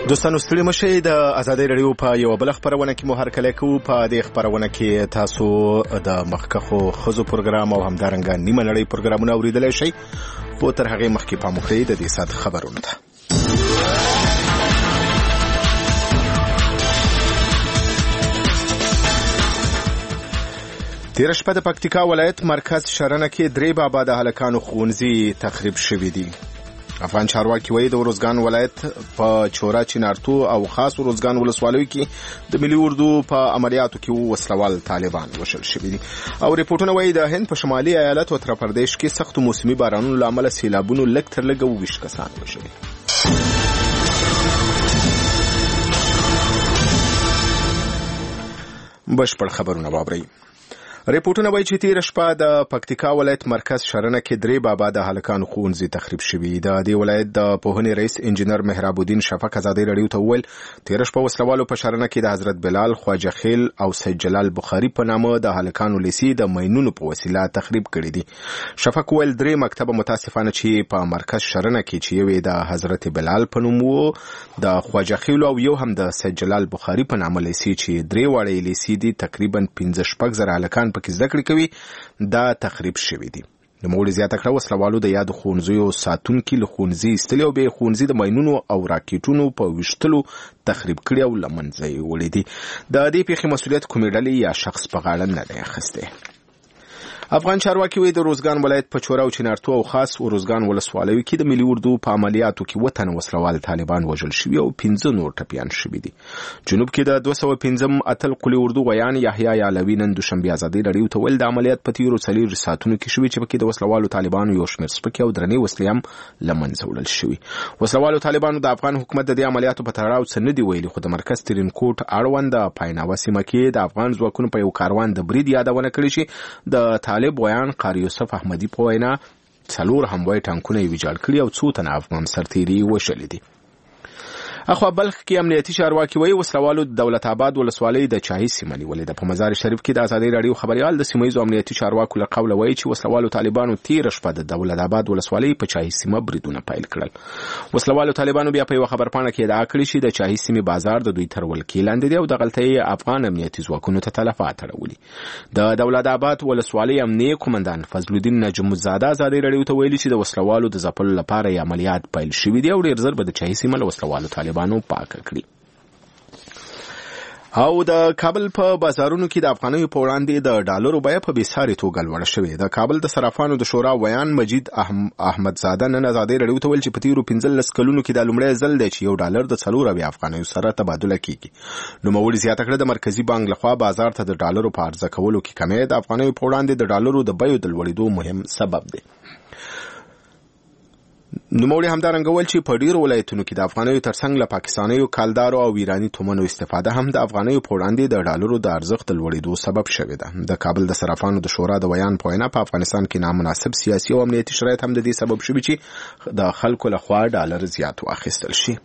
دوستانو ستړي مشئ د ازادۍ رادیو په یو بل خبرونه کې مو هرکلی کوو. په دې خبرونه کې تاسو د مخکښو ښځو پروګرام او همدارنګه نیمه نړۍ پروګرامونه اوریدلی شئ، خو تر هغې مخکې پام وکړئ د دې ساعت خبرونو ته. تېره شپه د پکتیکا ولایت مرکز شرنه کې 3 بابا د هلکانو ښوونځي تخریب شوي دي. افغان چارواکي وایي د ارزګان ولایت په چوره چنارتو او خاص ارزګان ولسوالیو کې د ملي اردو په عملیاتو کې وسلوال طالبان وشل شوي دي. او ریپورټونه وایي د هند په شمالي ایالت اتر پردیش کې سختو موسمي بارانونو له امله سیلابونو لږ تر لږه 20 کسان وشوي. بشپړ خبرونه واورئ. ریپورټونه وایي چې تېره شپه د پکتیکا ولایت مرکز شرنه کې 3 بابا د هلکانو ښوونځي تخریب شوي. د دې ولایت د پوهنې رئیس انجینر مهراب الدین شفق ازادۍ رادیو ته وویل تېره شپه وسلوالو په شرنه کې د حضرت بلال، خواجه خیل او سید جلال بخاري په نامه د هلکانو لیسې د ماینونو په وسیله تخریب کړي دي. شفق وویل 3 مکتبه متاسفانه چې په مرکز شرنه کې چې یو د حضرت بلال په نوم وو، د خواجه خیل او یو هم د سید جلال بخاري په نامه لیسې چې 3 وړې لیسې دي تقریبا 15 زره هلکان پکې زده کړې کوي دا تخریب شوي دي. نوموړي زیاته کړه وسلوالو د یادو ښوونځیو ساتونکي له ښوونځي ایستلي او بیا ښوونځي د ماینونو او راکټونو په ویشتلو تخریب کړي او له منځه یې وړي دي. د دې پیښې مسؤلیت کومې ډلې یا شخص په غاړه نه دی اخیستی. افغان چارواکي وایي د ارزګان ولایت په چوره او چنارتو او خاص ارزګان ولسوالیو کې د ملي اردو په عملیاتو کې 7 تنه وسلوال طالبان وژل شوي او 15 نور ټپیان شوي دي. جنوب کې د 215 اتل قلي اردو غیان یحیی یعلوی نن دوشنبه ازادۍ رادیو ته ویل د عملیات په تیرو 4 ساعتونو کې شوي چې پکې د وسلوالو طالبانو یو شمېر سپکې او درنې وسلې هم له منځه وړل شوي. وسلوالو طالبانو د افغان حکومت د دې عملیاتو په تړاو څه نه دي ویلي، خو د مرکز ترینکوټ اړوند د پایناوه سیمه کې د افغان ځواکونو په یو کاروان د برید یادونه کړې چې د طالب غیان یوسف احمدی په وینا 4 هموای ټانکونه یې ویجاړ کړي او 2 تنه افغان سرتیري وشلي دي. اخوا بلخ کې امنیتي چارواکي وایي وسلوالو د دولت آباد ولسوالۍ د چاهي سیمه نیولې ده. په مزار شریف کې د ازادۍ رادیو خبريال د سیمه‌ییزو امنیتي چارواکو له قوله وایي چې وسلوالو طالبانو تېره شپه د دولت آباد ولسوالۍ په چاهي سیمه بریدونه پیل کړل. وسلوالو طالبانو بیا په یو خبرپاڼه کې ادعا کړې چې د چاهي سیمې بازار د دوی تر ولکې لاندې دی او د غلطۍ افغان امنیتي ځواکونو ته تلفات اړولي. د دولت آباد ولسوالۍ امنیه قومندان فضل الدین نجم زاده ازادۍ رادیو ته ویلي چې د وسلوالو د ځپلو لپاره عملیات پیل شوي دي او ډېر ژر به د چاهي سیمه له وسلوالو طالبانو پاکه کړي. او د کابل په بازارونو کې د افغانیو په وړاندې د ډالرو بیه په بېساري توګه لوړه شوې. د کابل د صرافانو د شورا ویان مجید احمدزاده نن ازادۍ رادیو ته ویل چې په تیرو 15 کلونو کې د لومړی ځل دی چې یو ډالر د 4 افغانیو سره تبادله کیږي. نوموړي زیاته کړه د مرکزي بانک لخوا بازار ته د ډالرو په عرضه کولو کې کمی د افغانیو په وړاندې د ډالرو د بیو د لوړېدو مهم سبب دی. نوموړي همدارنګه ویل چې په ډیرو ولایتونو کې د افغانیو ترڅنګ له پاکستانیو کالدارو او ایراني تومنو استفاده هم د افغانیو په وړاندې د ډالرو د ارزښت لوړېدو سبب شوې ده. د کابل د صرافانو د شورا د ویان په وینا په افغانستان کې نامناسب سیاسي او امنیتي شرایط هم د دې سبب شوي چې د خلکو لخوا ډالر زیات واخیستل شي.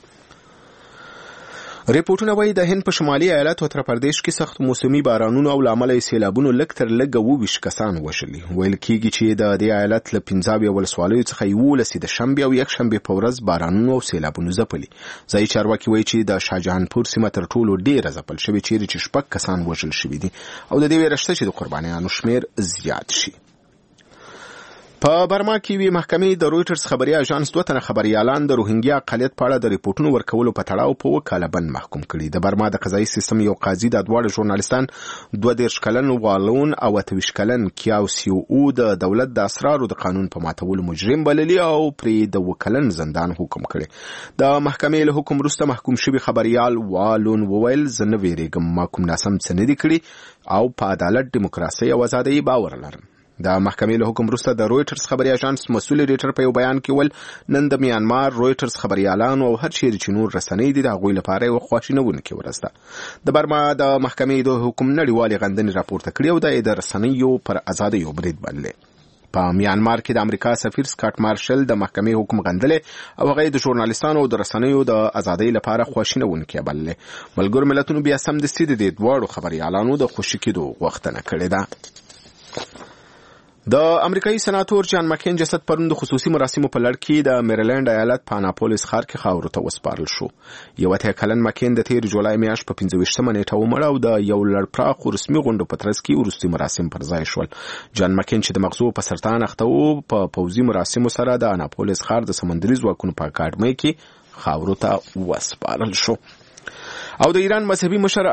ریپورټونه وایي د هند په شمالي ایالت اتر پردیش کې سخت موسمي بارانونو او له امله سیلابونو لږ تر لږه 20 کسان وشلي. ویل کېږي چې د دې ایالت له 15 ولسوالیو څخه 11 د شنبې او یکشنبې په ورځ بارانونو او سیلابونو ځپلي. ځایي چارواکي وایي چې د شاهجهانپور سیمه تر ټولو ډېره ځپل شوې چیرې چې 6 کسان وژل شوي دي او د دې ویره شته چې د قربانیانو شمېر زیات شي. په برما کې وی محکمې د رويټرز خبري اژانس 2 تنه خبريالان د روهینګیا اقلیت په اړه د ریپورتونو ورکولو په تړاو په وکاله بند محکوم کړي. د برما د قضایي سیستم یو قاضي د دواړو ژورنالیستان 22 کلن والون او 28 کلن کیاو سیو او د دولت د اسرارو د قانون په ماتولو مجرم بللي او پرې د وکلن زندان حکم کړي. د محکمې له حکم وروسته محکوم شوی خبريال والون وویل زه نه ویریږم، ما کوم ناسم څه نه دي کړي او په عدالت، دیموکراسي او ازادۍ باور لرم. د محکمې له حکم وروسته د رويټرز خبري اژانس مسؤل ایډیټر په یو بیان کې ول نن د میانمار رويټرز خبريالانو او هر چیرې چې نور رسنۍ دي د هغوی لپاره یو خواشینونکې ورځ ده. د برما د محکمې د حکم نړیوالې غندنې راپورته کړې او د رسنیو پر ازادۍ برید بللی. په میانمار کې د امریکا سفیر سکاټ مارشل د محکمې حکم غندلې او هغه د ژورنالیستانو او د رسنیو د ازادۍ لپاره خواشینونکې بللی. ملګرو ملتونو بیا سمدستي د دې دواړو خبريالانو د خوشي کېدو غوښتنه کړې ده. د امریکایي سناتور جان مکین جسد پرون د خصوصي مراسمو په لړ کې د میریلند ایالت په اناپولیس ښار کې خاورو ته وسپارل شو. یو اتیا کلن مکین د تیر جولای میاشت په 25مه نیټه ومړ او د یو لړ پراخ رسمي غونډو په ترڅ کې وروستي مراسم پر ځای شول. جان مکین چې د مغزو په سرطان اخته و په پوځي مراسمو سره د اناپولیس ښار د سمندري ځواکونو په اکاډمۍ کې خاورو ته وسپارل شو. او د ایران مذهبي مشر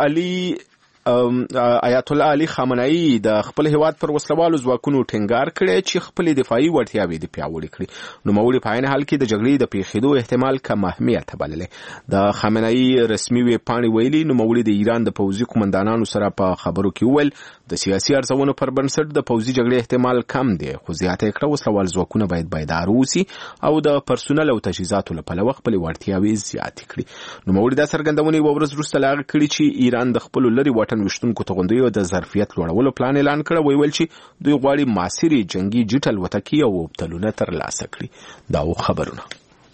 آیت الله علي خامنه‌ای د خپل هیواد پر وسلوالو ځواکونو ټینګار کړی چې خپل دفاعي وړتیاوې د پیاوړې کړي. نوموړي په عین حال کې د جګړې د پیښېدو احتمال کم اهمیت بللی. د خامنه‌ای رسمي ویبپاڼې ویلي نوموړي د ایران د پوځي قومندانانو سره په خبرو کې وویل د سیاسي ارزونو پر بنسټ د پوځي جګړې احتمال کم دی، خو زیاته یې کړه وسلوال ځواکونه باید بیدار اوسي او د پرسونل او تجهیزاتو له پلوه خپل وړتیاوې زیاتې کړي. نوموړي دا څرګندونې یوه ورځ وروسته له هغه کړي چې ایران د خپلو لرې واټن ویشتونکو توغندیو د ظرفیت لوړولو پلان اعلان کړ. ویل چې دوی غواړي معاصرې جنگي جټ الوتکې او وبتلونه ترلاسه کړي. دا و خبرونه.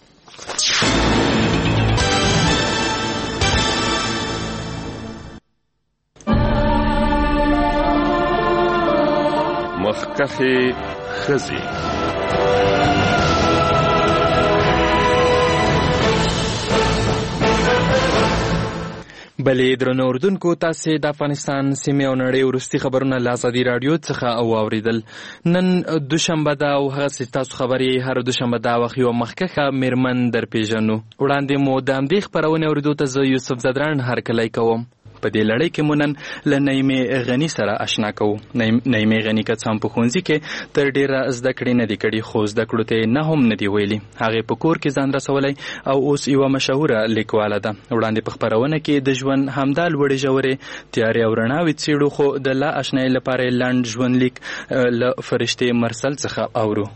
مخکخي خزي بلې درنو اردوونکو، تاسې د افغانستان سیمې او نړۍ وروستي خبرونه له ازادي راډیو څخه واورېدل. نن دوشنبه ده او هغسې تاسو خبرې هر دوشنبه دا وخت یوه مخکښه میرمن در پیژنو. وړاندې مو د همدې خپرونې اورېدو ته زه یوسف زدران هرکلی کوم. په دې لړۍ کې مو نن له نعیمې غني سره آشنا کوو. نعیمې غني که څه هم په ښوونځي کې تر ډېره زده کړې نه دي کړي، خو زده کړو ته نه هم نه دي ویلي. هغې په کور کې ځان رسولی او اوس یوه مشهوره لیکواله ده. وړاندې په خپرونه کې د ژوند همدا لوړې ژورې تیارې او رڼاوې څېړو، خو د لا اشنایۍ لپاره لنډ ژوندلیک له فرشتې مرسل څخه اورو.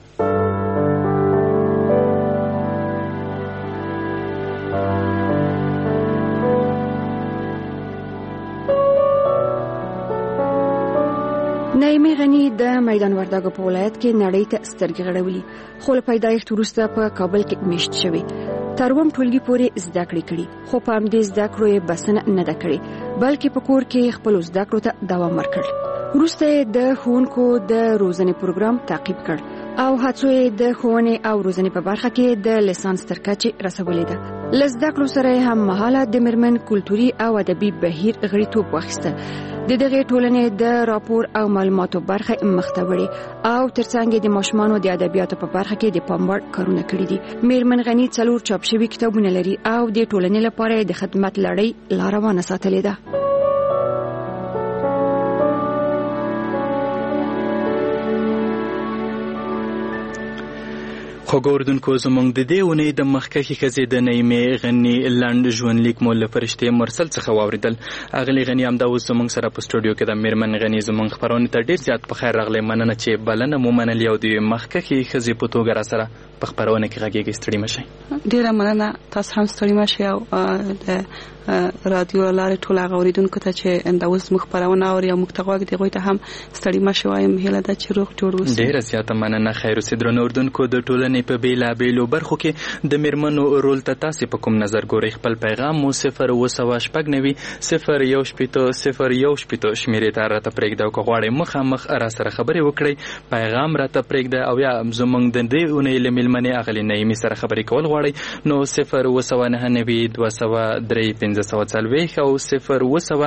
نعیمې غني د میدان وردګو په ولایت کې نړۍ ته سترګې غړولي، خو له پیدایښت وروسته په کابل کې میشت شوې. تر اووم ټولګي پورې زده کړې کړي، خو په همدې زده کړو یې بسنه نه ده کړې، بلکې په کور کې خپلو زده کړو ته دوام ورکړ. وروسته یې د ښوونکو د روزنې پروګرام تعقیب کړ او هڅو یې د ښوونې او روزنې په برخه کې د لیسانس تر کچې رسولې ده. له زده کړو سره یې هم مهاله د میرمن کلتوري او ادبي بهیر غړیتوب واخیسته. د دغې ټولنې د راپور او معلوماتو برخه مخته وړې او ترڅنګ د ماشومانو د ادبیاتو په برخه کې د پام وړ کارونه کړي دي. میرمن غني 4 چاپ شوي کتابونه لري او د ټولنې لپاره د خدمت لړۍ لار روانه ساتلې ده. خوږو اردوونکو، زموږ د دې اونۍ د مخکښې ښځې د نعیمې غني لنډ ژوندلیک مو له فرشتې مرسل څخه واورېدل. اغلې غني همدا اوس زموږ سره په سټوډیو کې ده. میرمن غني زموږ خپرونې ته ډېر زیات په خیر راغلی. مننه چې بلنه مو منلې او د مخکښې ښځې په توګه را سره په خپرونه کې غږیږئ. ستړي مه شئ. ډېره مننه، تاسو هم ستړي مه شئ او د رادیو لارې ټول هغه اورېدونکو ته چې دا اوس موږ خپرونه اوري او موږ ته غوږ دي، هغوی ته هم ستړي مه شئ وایم. هیله ده چې روغ جوړ اوسئ. ډېره زیاته مننه. خیر اوسئ. درنو اردوونکو، د ټولنې په بېلابېلو برخو کې د میرمنو رول ته تاسې په کوم نظر ګورئ؟ خپل پیغام مو 0 0 شمیرې ته راته پرېږده او که غواړئ مخامخ را سره خبرې وکړئ پیغام راته پرېږده، او یا زموږ د دې اونۍ له میلمنې اغلې نعیمې سره خبرې کول غواړئ نو 0 293 540 او 0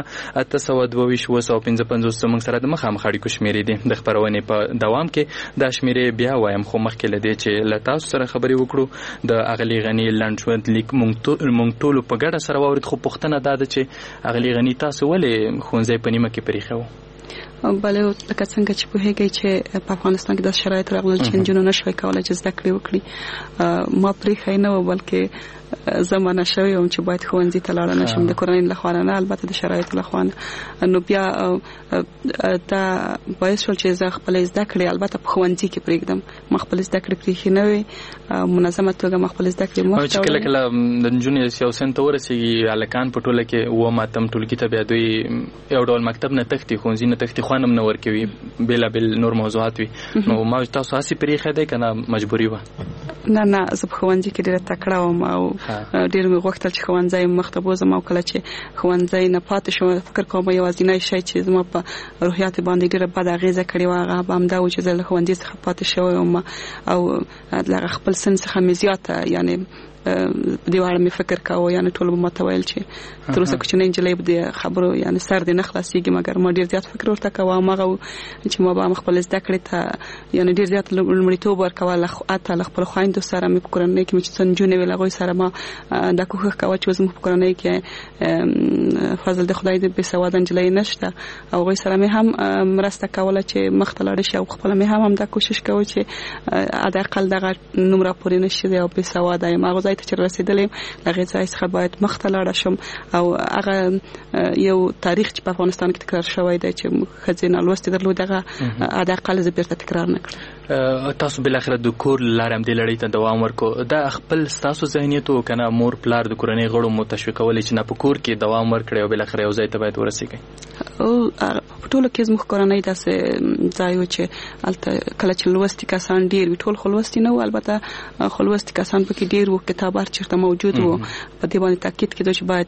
822 زموږ سره د مخامخ اړیکو شمیرې دي. د خپرونې په دوام کې دا شمیرې بیا وایم، خو مخکې له دې چې له تاسو سره خبرې وکړو د اغلې غني لنډ ژوندلیک مونږ ټولو په ګډه سره واورېد. خو پوښتنه دا ده چې اغلې غني تاسو ولې ښوونځی په نیمه کې پرېښی و؟ بله، لکه څنګه چې پوهېږئ چې په افغانستان کې داسې شرایط راغلل چې نجونو نه شوی کولی چې زده کړې وکړي. ما پرېښی نه و، بلکې زه منع شوې وم چې باید ښوونځي ته لاړه نه شم، د کورنۍ لخوا نه، البته د شرایطو لخوا نه. نو بیا دا باعث شول چې زه خپلې زده کړې البته په ښوونځي کې پرېږدم. ما خپلې زده کړې پرېښې نه وې، منظمه توګه ما خپلې زده کړې مخته چې کله کله د نجونې یو سن ته ورسېږي، هلکان په ټوله کې اووم اتم ټولګي ته بیا دوی یو ډول مکتب نه تښتي، ښوونځي نه تښتي، خوند هم نه ورکوي، بېلابېل نور موضوعات وي. نو ما تاسو هسې پرېښی دی که نه مجبوري وه؟ نه زه په ښوونځي کې ډېره تکړه وم او ډېر مې غوښتل چې ښوونځی مخ ته بوځم او کله چې ښوونځی نه پاتې شوم فکر کوم یوازینی شی چې زما په روحیات باندې ډېره بد اغیزه کړې وه هغه به همدا و چې زه له ښوونځي څخه پاتې شوی وم او له خپل سن څخه مې زیاته یعنې په دې اړه مې فکر کاوه یعنی ټول به ماته ویل چې تر اوسه کوچنۍ نجلۍ به د خبرو یعنی سر دې نه خلاصېږي مګر ما ډېر زیات فکر ورته کاوه هماغه چې ما به خپل زده کړې ته یعنی ډېر زیات لومړیتوب ورکوه حتی له خپلو خویندو سره مې په کورنۍ کې مې چې څه نجونې وې له هغوی سره ما دا کوښښ کاوه چې زموږ په کورنۍ کې فضل د خدای د بېسواده نجلۍ نشته او هغوی سره مې هم مرسته کوله چې مخ ته لاړې شي او خپله مې هم دا کوشش کوه چې حداقل دغه نوم راپورې نه شي او بېسواده یم هغه ځای ته چې رسېدلی هغې ځای څخه باید مخ ته لاړه شم او هغه یو تاریخ چې په افغانستان کې تکرار شوی دی چې ښځې نالوستې درلود هغه حداقل زه بیرته تکرار نه کړم. تاسو بالاخره د کور لارې هم دې لړۍ ته دوام ورکو دا خپل ستاسو ذهنیت و که نه مور پلار د کورنۍ غړو مو تشویقولی چې نه په کور کې دوام ورکړئ او بالاخره یو ځای ته باید ورسېږئ؟ په ټولو کې زموږ کورنۍ داسې ځای و چې هلته کله چې لوستي کسان ډېر وي ټول خو لوستي نه وو البته خو لوستي کسان پکې ډېر وو کتاب هر چېرته موجود و په دې باندې تاکید کېده چې باید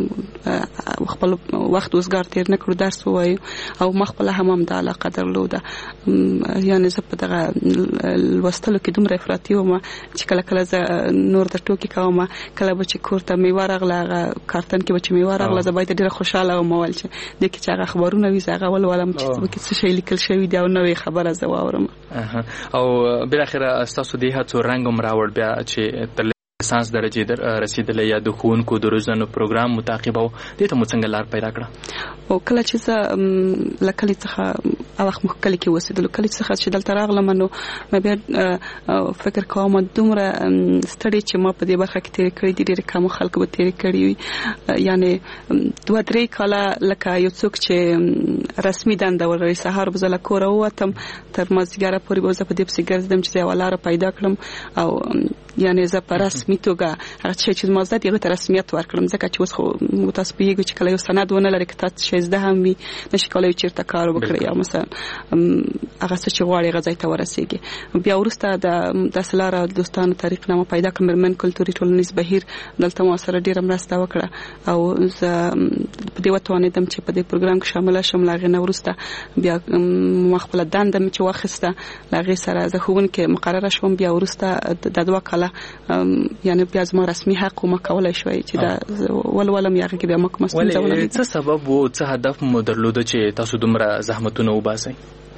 خپل وخت اوزګار تېر نه کړو درس ووایو او ما خپله هم همدا علاقه درلوده یعنې زه په دغه لوستلو کې دومره افراطي وم چې کله کله زه نور د ټوکې کوم کله به چې کور ته میوه راغله هغه کارتن کې به چې میوه راغله زه باید ډېره خوشحاله وم ویل چې دې کې چې هغه خبرونه وي زه هغه ولولم چې پکې څه شی لیکل شوي دي او نوې خبره زه واورم. او بالاخره ستاسو دې هڅو رنګ هم راوړ بیا چې تر لیسانس درجې رسیدلی یا د ښوونکو د روزنو پروګرام متعقبه و دې ته مو څنګه لار پیدا کړه؟ او کله چې زه له کلي څخه وخت موږ کلي کې اوسېدلو کلي څخه چې دلته راغلم نو مې بیا فکر کوم دومره ستړی چې ما په دې برخه کې تېرې کړې دي ډېرې کمو خلکو به تېرې کړې وي یعنې 2-3 کاله لکه یو څوک چې رسمي دنده ولري سهار به زه له کوره ووتم تر مازدیګره پورې به زه په دې پسې ګرځېدم چې زه یوه لاره پیدا کړم او یعنې زه په رسمي توګه هغه شی چې زما زده دي هغې ته رسمیت ورکړم ځکه چې اوس خو تاسو پوهېږئ چې کله یو سند ونه لرې که تاسو شی زده هم وي نشي کولی چېرته کار وکړئ یا مثلا هغه څه چې غواړي هغه ځای ته ورسېږي. بیا وروسته داسې لاره دوستانو طریقنامه پیدا کړم میرمن کلتوري ټولنیز بهیر دلته ما سره ډېره مرسته وکړه او زه په دې وتوانېدم چې په دې پروګرام کې شامله شم. له هغې نه وروسته بیا ما خپله دنده مې چې واخیسته له هغې سره زه ښوونکې مقرره شوم. بیا وروسته د 2 کاله یعنی بیا زما رسمي حق ما کولای شوی چې دا ولولم یا هغې کې بیا ما کومه ستونزه ونه لیده. څه سبب و څه هدف مو درلوده چې تاسو دومره زحمتونه وباسئ؟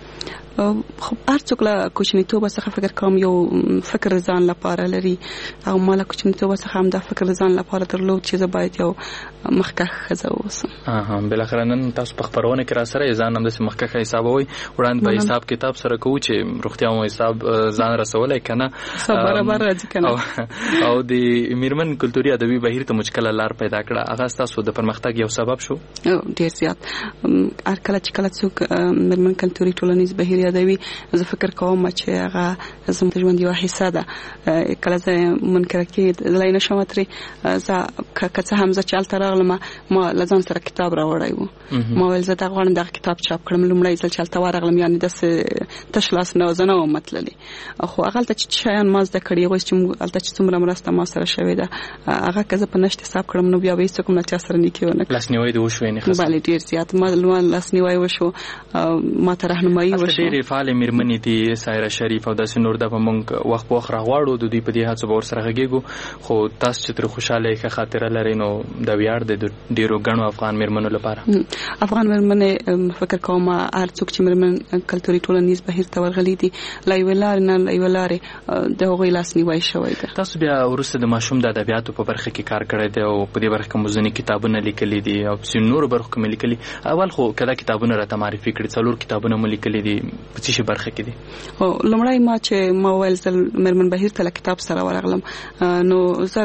خب هر څوک له کوچنیتوبه څخه فکر کوم یو فکر ځان لپاره لري او ما له کوچنیتوبه څخه هم دا فکر ځان لپاره درلود چې زه باید یو مخکښ ښځه واوسم. بالاخره نن تاسو په خپرونه کې را سره ځان هم داسې مخکښه حسابوئ وړاندې به حساب کتاب سره کوو چې روغتیا مو حساب ځان رسولی که نه برابر راځي که نه او د میرمن کلتوري ادبي بهیر ته مو چې کله لار پیدا کړه هغه ستاسو د پرمختګ یو سبب شو؟ ډېر زیات هر کله چې کله څوک میرمن کلتوري ټولنیز بهیر یادوي زه فکر کوم چې هغه زموږ د ژوند یوه حصه ده. کله زه منکره کېدلی نه شم ترې زه که څه هم زه چې هلته راغلم ما له ځان سره کتاب راوړی و ما ویل زه دا غواړم دغه کتاب چاپ کړم. لومړی ځل چې هلته ورغلم یعنې داسې تش لاس نه زه نه وم تللې خو هغه هلته چې شیان ما زده کړي هغوی چې هلته چې څومره مرسته ما سره شوې ده هغه که زه په نشت حساب کړم نو بیا به هېڅوک له چا سره نیکي ونه کړم. لاسنیوی دې وشو یعنې بلې ډېر زیات ما لاسنیوی وشو ما ته رهنمایي وشو. ډېرې فعالې میرمنې دي سایره شریف او داسې نور دا به موږ وخت په وخت راغواړو د دوی په دې هڅو به ورسره غږېږو خو تاسو چې ترې خوشحاله ښه خاطره لرئ نو دا ویاړ دی د ډېرو ګڼو افغان میرمنو لپاره. افغان میرمنې فکر کوم هر څوک چې میرمن کلتوري ټولنیز بهیر ته ورغلي دي له یوې لارې نه له یوې لارې د هغوی لاسنیوی شوی ده. تاسو بیا وروسته د ماشوم د ادبیاتو په برخه کې کار کړی دی او په دې برخه کې مو ځینې کتابونه لیکلي دي او په نورو برخو کې مې لیکلي. اول خو که دا کتابونه راته معرفي کړي 4 کتابونه مو لیکلي دي په څه شي برخه کې دي؟ لومړی ما چې ما ویل زه میرمن بهیر ته له کتاب سره ورغلم نو زه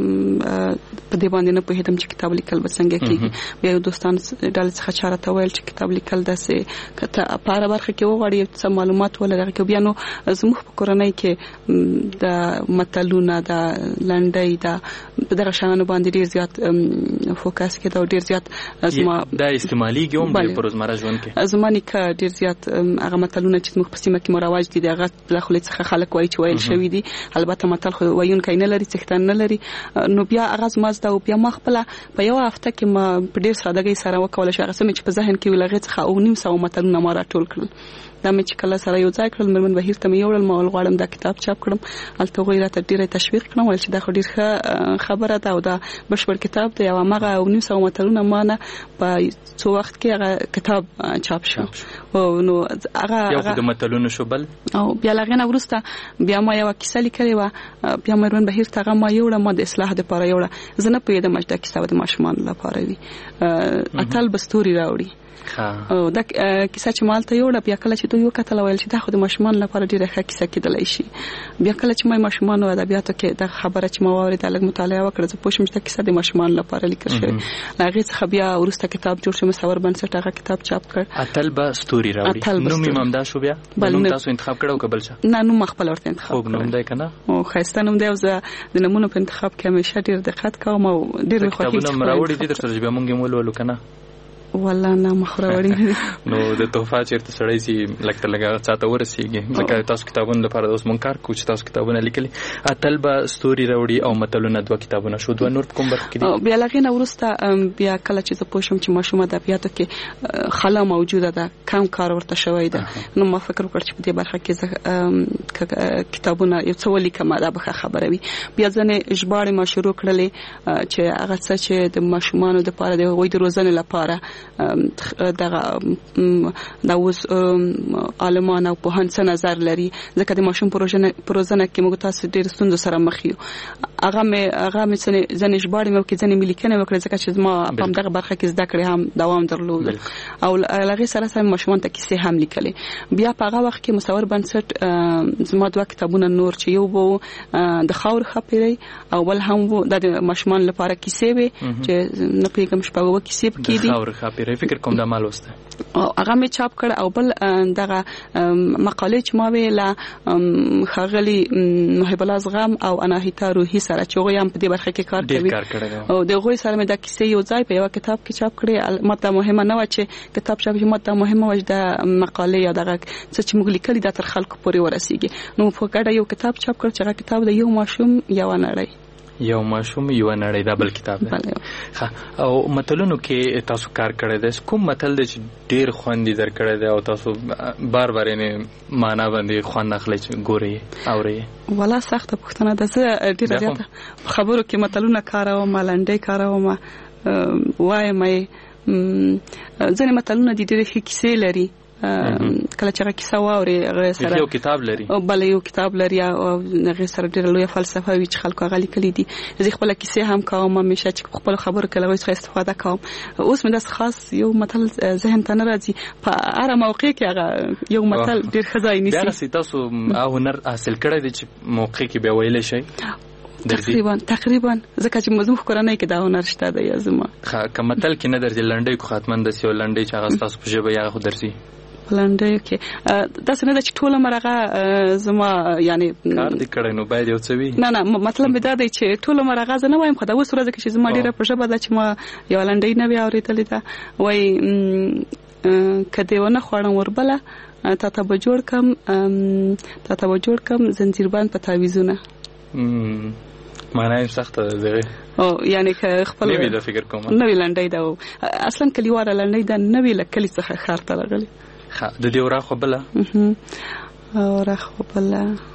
په دې باندې نه پوهېدم چې کتاب لیکل به څنګه کېږي. بیا یو دوستان ډلې څخه چا راته ویل چې کتاب لیکل داسې که ته په هره برخه کې وغواړې یو څه معلومات ولرې هغه کې بیا نو زموږ په کورنۍ کې د متلونه د لنډۍ د په دغه شانو باندې ډیر زیات فوکس کړ او ډیر زیات زما د استعمالي ګوم د پروزمره ژوند کې زماني کا ډیر زیات هغه متلونه چې موږ په سیمه کې مروج دي دغه له خلک څخه خلک وایي چې ویل شوی دي البته متل خو وایونکي نه لري څښتن نه لري نو بیا هغه مازدا او بیا مخبل په یو هفته کې ما په ډیر سادهګۍ سره وکول شو هغه سم چې په ذهن کې ولغه څخه او 900 متلونه ما راټول کړل دا مې چې کله سره یو ځای کړل مرمن بهیر ته مې یوړل ما غواړم دا کتاب چاپ کړم الته غوړه ته ډیره تشویق کړم ول چې دا خو ډیر خبره ده او دا بشپړ کتاب دی او هغه 900 متلونه ما نه په څو وخت کې هغه کتاب چاپ شو او نو هغه د متلونو شو بل او بیا لغنه ورسته بیا ما یو کیسه لیکلې و بیا مرمن بهیر ته ما یوړم ما د اصلاح لپاره یوړه زنه په دې مجده کیسه د ماشومان لپاره وی اتل بستوري راوړي او دا کیسه چې مالته یو بیا کله چې دوی وکتل ویل چې دا خو د ماشومان لپاره ډیره ښه کیسه کېدلای شي بیا کله چې ما ماشومان او ادبیاتو کې دا خبره چې ما واورېده لږ مطالعه وکړه زه پوه شوم چې دا کیسه د ماشومان لپاره لیکل شوې هغه څخه بیا ورسته کتاب جوړ شو مصور بنسټ هغه کتاب چاپ کړ اتل به ستوري راوړي نو مې ممدا شو بیا نو تاسو انتخاب کړو قبل شه نه نو مخبل ورته انتخاب خوب نوم دی کنه او خاصه نوم دی او زه د نمونه په انتخاب کې همیشه ډیر دقت کوم او ډیر خوښ کتابونه راوړي دي تر بیا مونږ مولولو کنه والله نه مخراوړي نو د توفا چیرته سړی سي لکه لګا چاته ورسیږي ځکه تاسو کتابونه لپاره اوس مونږ کار کوو چې تاسو کتابونه لیکلي اتل به ستوري راوړي او متلونه دوه کتابونه شو دوه نور کوم برخه کې بیا لغینه ورسته بیا کله چې زه پوښم چې ماشومه د ادبیاتو کې خلا موجوده ده کم کار ورته شوی ده نو ما فکر وکړ چې په دې برخه کې کتابونه یو څه ولیکم دا به خبره وي بیا ځنه اجبار ما شروع کړلې چې هغه څه چې د ماشومانو د لپاره د وای د روزنې لپاره دغه د اوس عالمان او په هنڅ نظر لري ځکه د ماشوم پروژه کې موږ تاسو ډېر ستوندو سره مخ یو هغه مې ځنې اجباري مې کې ځنې ملیکنه وکړه ځکه چې ما په دغه برخه کې زده کړې هم دوام درلود او لغې سره ماشومان ته کیسې هم لیکلې بیا په هغه وخت کې مصور بنسټ زما دوه کتابونه نور چې یو وو د خاور خپيري او بل هم وو د ماشومان لپاره کیسې وي چې نه پیګم شپږ کیسې پکې دي خاور خپيري فکر کوم د مال وسته هغه مې چاپ کړ او بل دغه مقاله چې ما ویله خغلی محب الله زغم او اناهیتا روحي سره چې غویم په دې برخه کې کار کوي او د غوي سره مې د کیسې یو ځای په یو کتاب کې چاپ کړی ماته مهمه نه و چې کتاب چاپ شي ماته مهمه و د مقاله یا دغه چې موږ لیکلي د تر خلکو پورې ورسیږي نو په ګډه یو کتاب چاپ کړ چې هغه کتاب د یو ماشوم یو نړۍ یو ماشوم یو نړۍ دا بل کتاب دی او متلونو کې تاسو کار کړی دی کوم متل دی چې ډیر خوندې در کړی دی او تاسو بار بار یې معنا باندې خوند اخلي چې ګوري اوري ولا سخته پښتنه ده زه ډیر زیاته خبرو کې متلونه کاروم لنډۍ کاروم وایم ځنې متلونه دي ډېر ښه کیسې لري کله چې هغه کیسه واوري هغه سره یو کتاب لري او بل یو کتاب لري او هغه سره ډېر لوی فلسفه وی چې خلکو هغه لیکلي دي زه خپل کیسه هم کوم همیشه چې خپل خبرو کله وایي څخه استفاده کوم اوس مې د خاص یو متل ذهن ته نه راځي په هر موقع کې هغه یو متل ډېر خزای نیسي بیا تاسو هنر حاصل کړی دی چې موقع کې به ویل شي تقریبا ځکه چې مزمخ کورنۍ کې دا هنر شته دی زما کوم متل کې نه درځي لنډۍ کو خاتمن د سیو لنډۍ چې هغه تاسو په ژبه یا خو درځي لنډۍ کې دا څنګه چې ټول مرغه زما یعنی کار دې کړی نو باید یو څه وي نه مطلب دا دی چې ټول مرغه زه نه وایم خو دا اوس ورځ کې چې زما ډیره په ژبه ده چې ما یو لنډۍ نه وی اورېدلې ده وای کدی ونه خوړم وربله تا ته به جوړ کم زنجیربند په تعویذونه معنی سخته ده او یعنی خپل نوی د فکر کوم نوی لنډۍ ده اصلا کلیواره لنډۍ ده نوی لکلی څخه خار ته راغلی د دې ورا خو بل ورا خو بل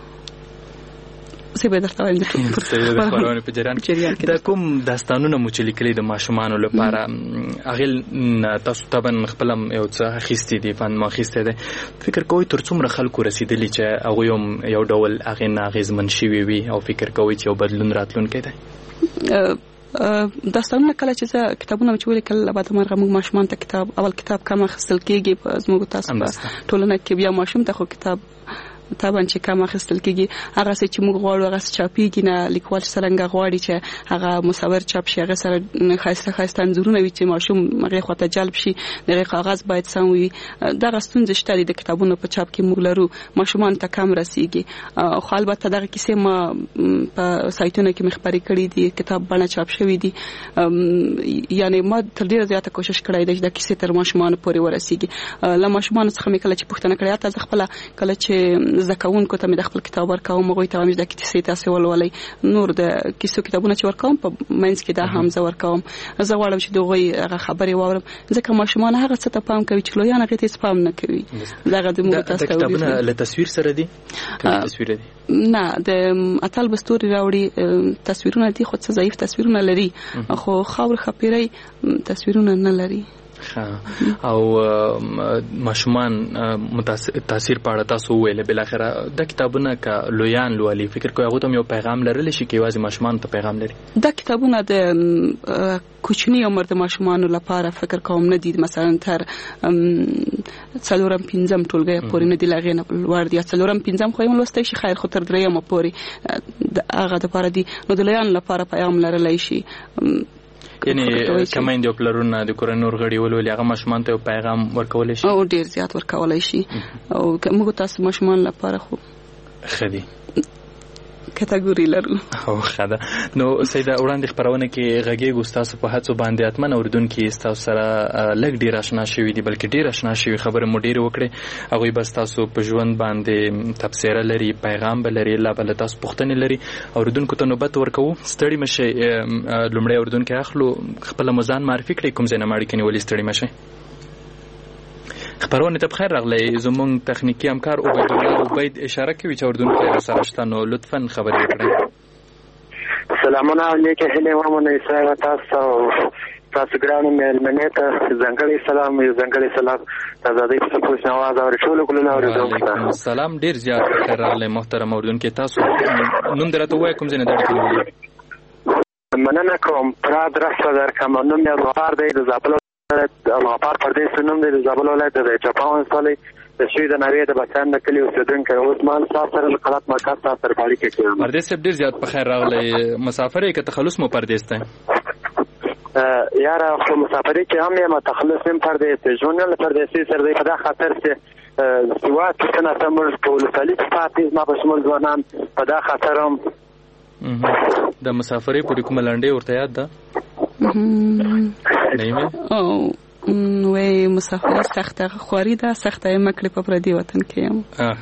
څه به درته وایم د خبرونه په جریان کې دا کوم داستانونه مو چې لیکلي د ماشومانو لپاره اغل تاسو طبعا خپل یو څه خېستې دي فن ما خېستې ده فکر کوئ تر څومره خلکو رسیدلی چې هغه یو ډول اغه ناغزمن شي وي او فکر کوئ چې یو بدلون راتلونکی دی داستانونه کله چې کتابونه مې ولیکل کله بعد مرغه موږ ماشومان ته کتاب کم خپل کېږي په زموږ تاسو ټولنه کې بیا ماشوم ته خو کتاب طبعا چې کم اخیستل کیږي هغه چې موږ غواړو هغه چاپیږي نه لیکوال څنګه غواړي چې هغه مصور چاپ شي هغه سره خاصه انځورونه وي چې ماشوم هغه خواته جلب شي دغه کاغذ باید سم وي دا غستون زشتري د کتابونو په چاپ کې موږ لرو ماشومان ته کم رسیږي خو البته دغه کیسه ما په سایتونو کې مخبري کړې دي کتاب باندې چاپ شوی دي یعنی ما تر ډیره زیاته کوشش کړې ده چې د کیسه تر ماشومان پورې ورسیږي له ماشومان څخه مې کله چې پوښتنه کړې تاسو خپل کله چې زکاونکو ته مې د خپل کتاب ورکوم هغه ته مې د کیسې تاسو ولولې نور د کیسو کتابونه چې ورکوم په مینس کې دا هم زه ورکوم زه غواړم چې دغه خبرې واورم ځکه ماشومان هغه څه ته پام کوي چې لویان هغه ته سپام نه کوي دغه د موږ تاسو کتابونه له تصویر سره دي تصویر دي نه د اتل بستوري راوړي تصویرونه دي خو څه ضعیف تصویرونه لري خو خاور خپيري تصویرونه نه لري او ماشومان تاثیر پاړه تاسو ویل بل اخره د کتابونه ک لویان لولي فکر کوي هغه ته یو پیغام لرل شي کې واځي ماشومان ته پیغام لري د کتابونه د کوچنی عمر د ماشومان لپاره فکر کوم نه دي مثلا تر څلورم پنځم ټولګي پورې نه دی لغې نه ور دي څلورم پنځم خو هم لوستای شي خیر خو تر درېم پورې هغه د لپاره دي نو د لویان لپاره پیغام لرلای شي یعنی کماین دی پلرونه د کورن نور غړي ولولي هغه ماشومان ته پیغام ورکول شي او ډیر زیات ورکول شي او موږ تاسو ماشومان لپاره خو خدي کټګوري لرو او خدا نو سیده وړاندې خبرونه کې غږی ګستاسو په هڅو باندې اتمن اوردونکو تاسو سره لګ ډیر آشنا شوی دی بلکې ډیر آشنا شوی خبره مو ډیر وکړي هغه بس تاسو په ژوند باندې تفسیر لري پیغام بلري الله بل تاسو پوښتنه لري اوردونکو ته نوبت ورکو ستړي مشه لومړی اوردونکو اخلو خپل مزان معرفي کړئ کوم ځای نه ماړي کني ولې ستړي مشه خبرونه ته بخیر راغلی زموږ تخنیکی همکار عبید اشاره کوي چې اوردونکو سره شته نو لطفا خبرې وکړئ سلامونه علیکم هله ومنه اسای تاسو تاسو ګرانو مېلمنه ته ځنګړی سلام ځنګړی سلام تاسو د پوښتنې نواز او ټول کولونه اوریدونکو سلام ډیر زیات بخیر راغلی محترم اوردونکو تاسو نوم درته وای کوم ځای نه درته مننه کوم پراد راځه درکم نوم یې وقار دی د زابل الغفار پردیس نوم دی د زابل ولایت د چپاون صالح د شوی د نړۍ د بچان د کلی اوسیدونکو عثمان صاحب سره د قلات مرکز تاسو سره باندې کې پردیس ډیر زیات په خیر راغلی مسافر یې که تخلص مو پردیس ته یار خو مسافر کې هم یم تخلص هم پردیس ژوند له پردیس سره دی په دا خاطر چې سواد څنګه تمر په لسالي پاتې ما په شمول ځوانان په دا خاطر هم د مسافرې پورې کوم لنډې ورته یاد ده نه او وې مسافر سخته خواري ده سخته مکړه په پردي وطن کې یم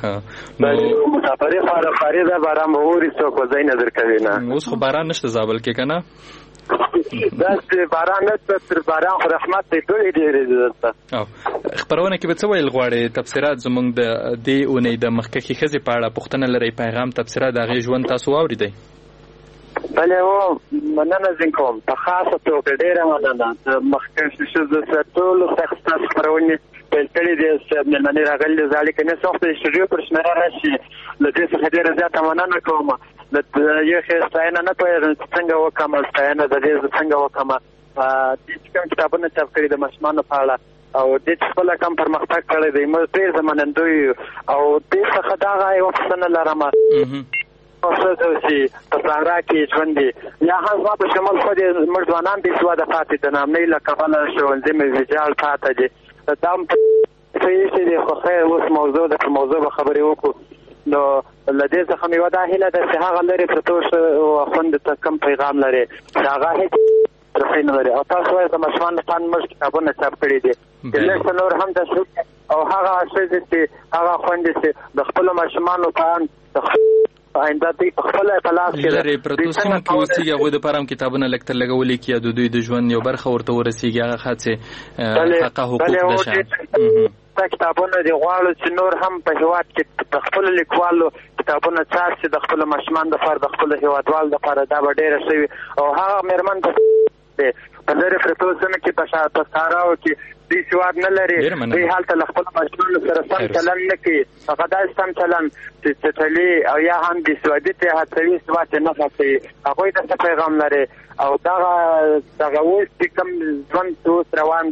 نو مسافرې خواري ده باران ووري څوک وځي نظر کوي نه اوس خو باران نشته زابل کې کنه دا باران نشته تر باران خو رحمت دی ټول دې رضا او خبرونه کې به څه ویل غواړي تفسیرات زمونږ د دې اونۍ د مخکې خزي پاړه پښتنه لري پیغام تفسیرات د غي ژوند تاسو واوریدئ بله و مننه زینکوم په خاصه توګه ډیره مننه مخکې چې زه ټول تاسو خبرونه په تلې دې مېلمنې راغلي ځکه نه څوک د شریو پر شمېره راشي لکه څه ډیره زیاته مننه کوم د یو ښه نه پوهېږم څنګه وکم ستاینه د دې څنګه وکم د کوم کتابونه چاپ کړي د ماشومانو په اړه او د خپل کم پرمختګ کړی دی موږ ډیر زمانندوی او د څه خدای یو څه نه لرم اوسه چې په څنګه کې ژوند یا هغه په شمال خو د مرځوانان د سواده پاتې د نامې لکه شو زمې ویجال پاتې دي دام په یوه خو خیر اوس موضوع د موضوع خبرې وکړو نو لدې څخه مې ودا هله د هغه لري پروتوش او خوند ته کم پیغام لري هغه هیڅ ترڅ نه لري او تاسو د مشوان پان مش کتابونه چاپ کړی دي د نور هم د او هغه چې هغه خوند چې د خپل مشمانو پان آینده دی خپل په لاس کې لري پروتوسیم کې اوسېږي هغه د پرم کتابونه لکتر لګولې کې د دوی د ژوند یو برخه ورته ورسیږي هغه خاصه حق حقوق نشه تا کتابونه دی غواړو چې نور هم په هیواد کې د خپل لیکوالو کتابونه چاپ شي د خپل مشمان د فرد خپل هیوادوال د لپاره دا ډیره شوی او هغه مرمن په لري پروتوسیم کې په ساراو کې دې سواد نه لري دې حالت له خپل مشمول سره سم چلن نه کوي هغه دا سم چلن چې تللی او یا هم د سوادي ته هڅوي سواد نه کوي هغه د پیغام لري او دا اوس چې کوم ژوند روان دی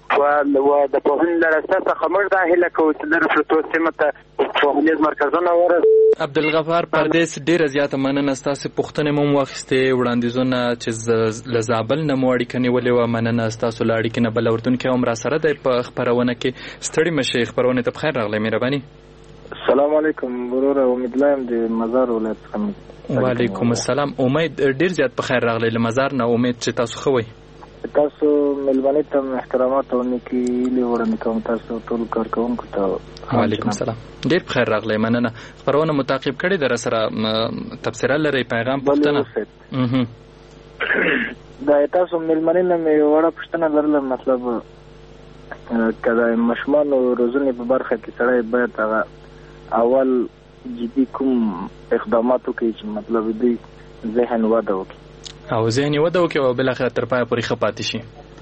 و د پوهنې له راسته څخه موږ دا هیله کوو چې د رسوتو سیمه ته پوهنیز مرکزونه ورسوي. عبدالغفار پردیس، ډیره زیاته مننه. ستاسو پوښتنې مو واخیستې، وړاندیزونه چې له زابل نه مو اړیکه نیولې وه. مننه ستاسو له اړیکې نه. بل اردونکی هم راسره دی په خپرونه کې. ستړي مشئ، خپرونې ته بخیر راغلی. مهرباني. السلام علیکم وروره، امید لایم د مزار ولایت څخه. وعلیکم السلام. امید ډیر زیات بخیر راغلی له مزار نه. امید چې تاسو ښه وئ. تاسو ملمنې ته احترامات او نیکي وړاندې کوم تاسو ټول کارکوونکو ته. وعلیکم السلام. ډیر بخیر راغلی. مننه. خبرونه متعقب کړي در سره تبصره لري، پیغام پوښتنه. دا تاسو ملمنې نه مې وړه پوښتنه لرله، مطلب کله ماشومانو روزنې په برخه کې سړی باید هغه اول جدي کوم اقدامات وکړي چې مطلب دوی ذهن وده وکړي او ذهني وده وکړي او بالاخره تر پایه پورې ښه پاتې شي.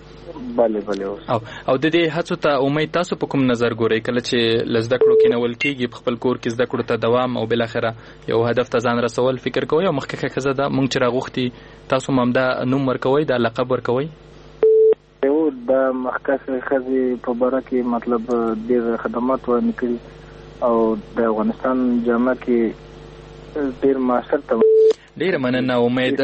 او د دې هڅو ته امید تاسو په کوم نظر ګورئ کله چې له زده کړو کېنول کېږي، په خپل کور کې زده کړو ته دوام او بالاخره یو هدف ته ځان رسول فکر کوئ او مخکې ښځه ده موږ چې راغوښتي تاسو هم همدا نوم ورکوئ، دا لقب ورکوئ؟ د مخکښې ښځې په باره کې مطلب ډېر خدمات وړاندې کړي او د افغانستان جامعه کې ډېر معاصر ډیره مننه. امید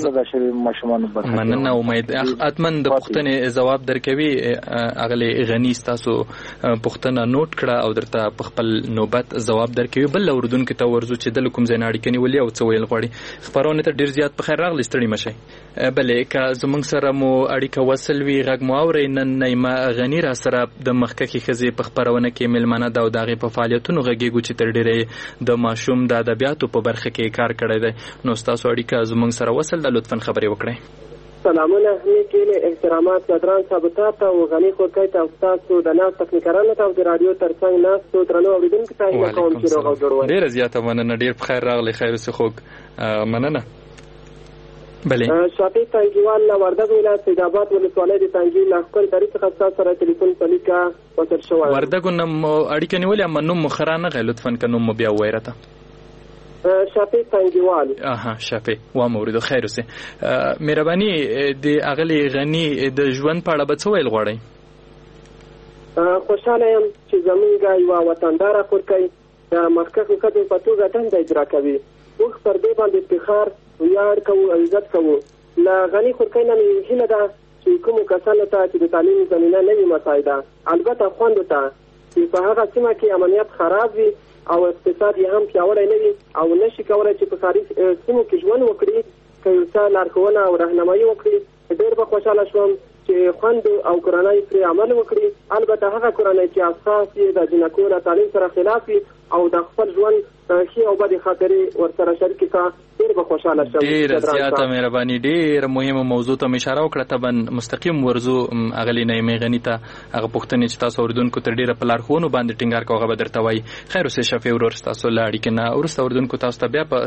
مننه. امید اتمن د پوښتنې ځواب درکوي. اغلی غنی تاسو پوښتنه نوٹ کړه او درته په خپل نوبت ځواب درکوي. بل اردونکو ته ورزو چې د کوم ځای نه اړیکه نیولې او څه ویل غواړي. خبرونه ته ډیر زیات په خیر راغلی. ستړي مشئ. بلې که زموږ سره مو اړیکه وصل وي غږ مو اورئ. نن نعیمه غنی را سره د مخکښې ښځې په خپرونه کې مېلمانه ده او د هغې په فعالیتونو غږیږو چې تر ډېره د ماشوم د ادبیاتو په برخه کې کار کړی دی. نو ستاسو اړیکه زموږ سره وصل ده، لطفا خبرې وکړئ. سلامونه، نیکې احترامات صدران ثابته ته او غنی خورکۍ ته ستاسو د ناس تکنیکرانو ته او د رادیو ترڅنګ ناستو درنو اورېدونکو ته هیله کوم چې روغ او جوړ وئ. ډېره زیاته مننه. ډېر په خیر راغلی. خیر اوسې خوږ. مننه. بلې شافي تنګیوال له وردګ ولایت سیدآباد ولسوالۍ د تنګي له ښکل طریق څخه ستاسو سره ټلیفون په لیکه وصل شوی. وردګو نه مو اړیکه نیولې، اما نوم مو ښه رانغی. لطفا که نوم مو بیا ووایئ راته. شافي تنګیوال. شافي واوریدو. خیر اوسې. مهرباني د اغلی غنی د ژوند په اړه به څه ویل غواړئ؟ خوشحاله یم چې زمونږ یوه وطنداره خورکۍ د مخکښو ښځو په توګه دنده اجرا کوي. موږ پر دې باندې افتخار ویاړ کوو او عزت کوو. له غني خورکۍ نه مې هیله ده چې کومو کسانو ته چې د تعلیم زمینه نه وي مساعده، البته خوندو ته چې په هغه سیمه کې امنیت خراب وي او اقتصاد یې هم پیاوړی نه وي او نشي کولی چې په ښاري سیمو کې ژوند وکړي، که یو څه لارښوونه او رهنمایي وکړي. ډېر به خوشحاله شوم چې خوند او کورنۍ پرې عمل وکړي. البته هغه کورنۍ چې اساس یې د جنکو له تعلیم سره خلاف وي او د خپل ژوند ښې او بدې خاطرې ورسره شریکې کړه، ډېر به خوشحاله شم. ډېره زیاته مهرباني. ډېره مهمه موضوع ته مې اشاره وکړه. طبعا مستقیم ورزو اغلې نعیمې غني ته هغه پوښتنې چې تاسو اورېدونکو تر ډېره په لارښوونو باندې ټینګار کوو هغه به درته وایي. خیر اوسې شفیع ورور، ستاسو له اړیکې نه وروسته اورېدونکو تاسو ته بیا په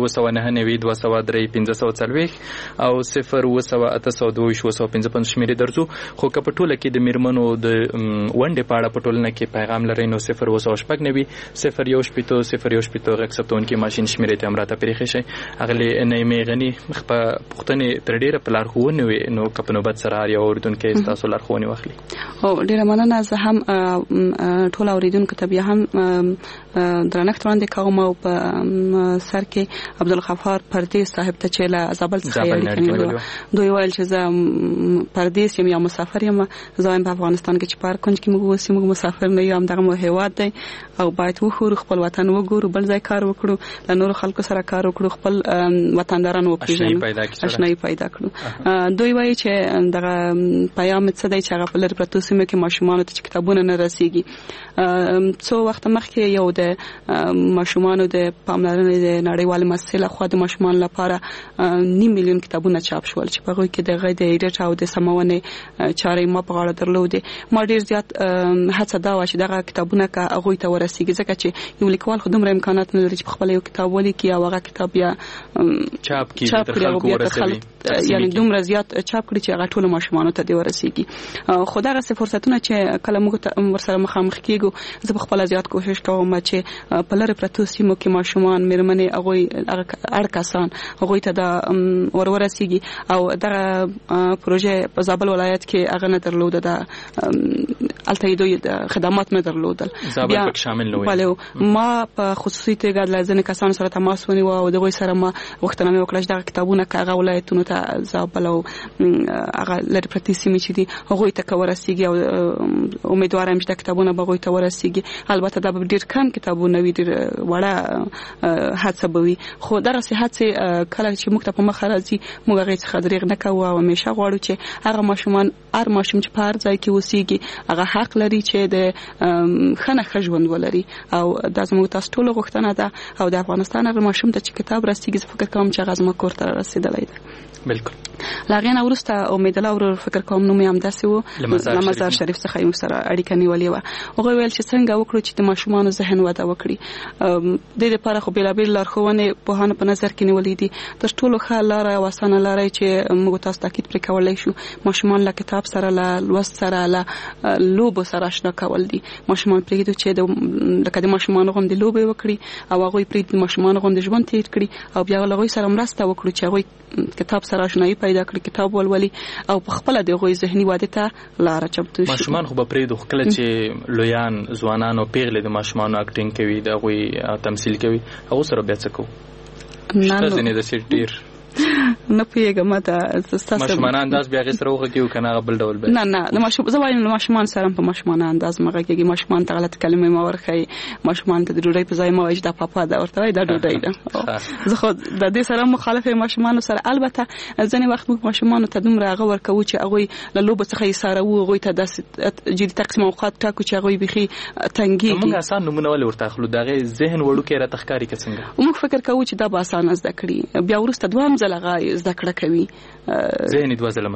0799203 او 0808225 شمېرې درځو. خو که په ټوله کې د میرمنو د ونډې په اړه په ټولنه کې پیغام لرئ نو 08089 018 غږ ثبتونکي ماشین شمېرې ته هم راته پرېښی شئ. اغلې نعیمې غني په پوښتنې تر ډېره په لارښوونې وې، نو که په نوبت سره هر یو اورېدونکی ستاسو لارښوونې واخلي. ډېره مننه. زه هم ټول اورېدونکو ته بیا هم درنښت وړاندې کوم او په سر کې عبدالغفار پردیس صاحب ته چې له زابل څخه اړیکه نیولې دوی ویل چې زه پردیس یم یا مسافر یم. زه وایم په افغانستان کې چې په هر کونج کې موږ اوسو موږ مسافر نه یو، همدغه مو هېواد دی او باید وښورو، خپل وطن وګورو، بل ځای کار وکړو، له نورو خلکو سره کار وکړو، خپل وطنداران وپېژنو، اشنایي پیدا کړو. دوی وایي چې دغه پیام څه دی چې هغه په لرې پرتو سیمو کې ماشومانو ته چې کتابونه نه رسېږي. څو وخت مخکې یو د ماشومانو د پاملرنې د نړیوالې مؤسسې لخوا د ماشومانو لپاره 9 میلیون کتابونه چاپ شول چې په هغوی کې د غږ د ایډیټ او د سمونې چارې ما په غاړه درلودې. ما ډېر زیات هڅه دا وه چې دغه کتابونه که هغوی ته ورسېږي، ځکه چې چې یو لیکوال خو دومره امکانات نه لري چې خپل یو کتاب ولیکي او هغه کتاب یا چاپ کړي تر خلکو ورسوي یعنی دومره زیات چاپ کړي چې هغه ټول ماشومان ته دی ورسیږي. خو دا غو فرصتونه چې کله موږ ورسره مخامخ کیږو زه خپل زیات کوشش کوم چې په لاره پرتو سیمو کې ماشومان مېرمنې هغه اړ کسان هغه ته دا ورسیږي او دا پروژه په زابل ولایت کې هغه نه درلوده د التهیدوی خدمات نه درلودل زابل پک شامل نه وي. ما په خصوصي توګه د لازم کسانو سره تماس ونیو او دغه سره ما وختونه مې وکړل چې دا کتابونه کاغه ولایتونو ته زابل او هغه لري پرتې سیمې چې دي هغه ته ورسیږي او امیدوارم چې دا کتابونه به هغه ته ورسیږي. البته دا ډیر کم کتابونه وي ډیر وړه هڅه بوي خو دا صحت کله چې موږ ته په مخ راځي موږ هغه څخه دریغ نه کوو او همیشه غواړو چې هغه ماشومان هر ماشوم چې په هر ځای کې اوسېږي هغه حق لري چې د خنه ژوند ولري او دا زموږ تاسو ټول غوښتنه ده او د افغانستان هر ماشوم ته چې کتاب رسیږي فکر کوم چې هغه زموږ کور ته رسیدلی ده. بالکل. لاغین ورسته امید الله ورور فکر کوم نو مې هم داسې وو لمزار شریف څخه یو سره اړیکه نیولې و. هغه ویل چې څنګه وکړو چې د ماشومان ذهن وده وکړي. د دې لپاره خو بلابل لارښوونې په هانه په نظر کې نیولې دي. تر ټولو ښه لار او اسانه لار چې موږ تاسو تاکید پرې کولای شو ماشومان له کتاب سره له لوست سره له لوب سره آشنا کول دي. ماشومان پرېږدو چې د ماشومان غوند لوب وکړي او هغه پرېږدي ماشومان غوند ژوند تیر کړي او بیا له هغه سره مرسته وکړو چې هغه کتاب سره آشنایی پیدا کړي کتاب ولولي او په خپل د غوي ذهني واده ته لار چمتو شي. ماشومان خو به پرېږدو کله چې لویان ځوانان او پیغلې د ماشومان اکټینګ کوي د غوي تمثيل کوي هغه سره بیا څه کوو؟ نه ځنه د سټیر نه پیګه ماته ماشومان انداز بیا غسر وغه کیو کنه بل ډول به نه د ماشوم زوایم ماشومان سره په ماشومان انداز مغه کیږي ماشومان ته غلط کلمې ما ورخی ماشومان ته د ډوډۍ په ځای ما وایي دا پاپا دا ورته دا ډوډۍ ده. زه خو د دې سره مخالفه ماشومان سره البته ځنې وخت موږ ماشومان ته دومره هغه ورکو چې هغه له لوب څخه یې ساره وو هغه ته د جدي تقسیم اوقات ټاکو چې هغه بيخي تنګي موږ آسان نمونه ولې ورته خلو دغه ذهن وړو کې را تخکاری کڅنګ موږ فکر کوو چې دا به آسان زده کړي بیا ورسته دوام ځلغه زده کړه کوي ذهني دوازله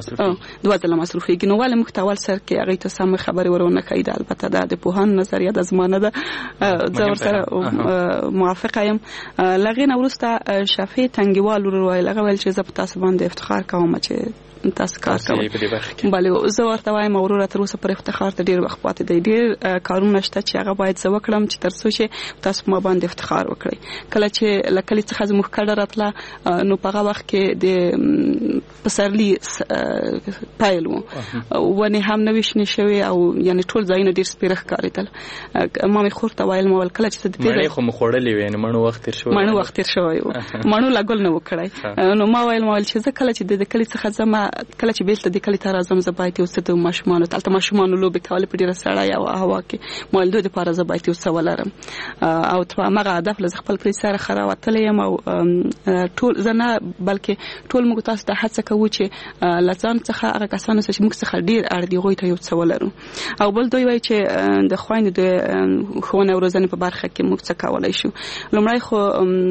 مصرفي نو ول محتوال سره کې هغه ته سم خبري ورونه کوي البته د پوهان نظریه د زمانه ده زه سره موافقه یم. لغین ورسته شافعي تنګوال ورویل هغه ول چې زه په تاسو باندې افتخار کوم چې تاسو کار کوي. بله زه ورته وایم اورور تر اوسه پر افتخار ته ډیر وخت پاتې دی ډیر کارونه شته چې هغه باید زه وکړم چې ترڅو چې تاسو ما باندې افتخار وکړي. کله چې لکلی څخه زموږ کډه راتله نو په هغه وخت کې د پسرلی پایل وو ونی هم نوښنی شوی او یعنی ټول ځایونه ډیر سپیرخ کاریدل. ما مې خورته وایل مول کله چې د دې خو مخوړلې وین مړو وخت تیر شوی مړو لاګل نه وکړای نو ما وایل چې زه کله چې د کلی څخه زما کله چې بیلته د کلی تر اعظم زبایت او ست ماشومان تلته ماشومان لوب کول په ډیره سړی او هوا کې مول دوی د پاره زبایت او سوالرم او ته مغه هدف له خپل پر سره خراوتل یم او ټول زنه بلکې ټول موږ تاسو ته هڅه کوو چې لزان څخه هغه کسانو چې موږ څخه ډیر اړ دی غوي ته یو سوالرو او بل دوی وایي چې د خويند د خونه او روزنه په برخه کې موږ څه کولای شو. لومړی خو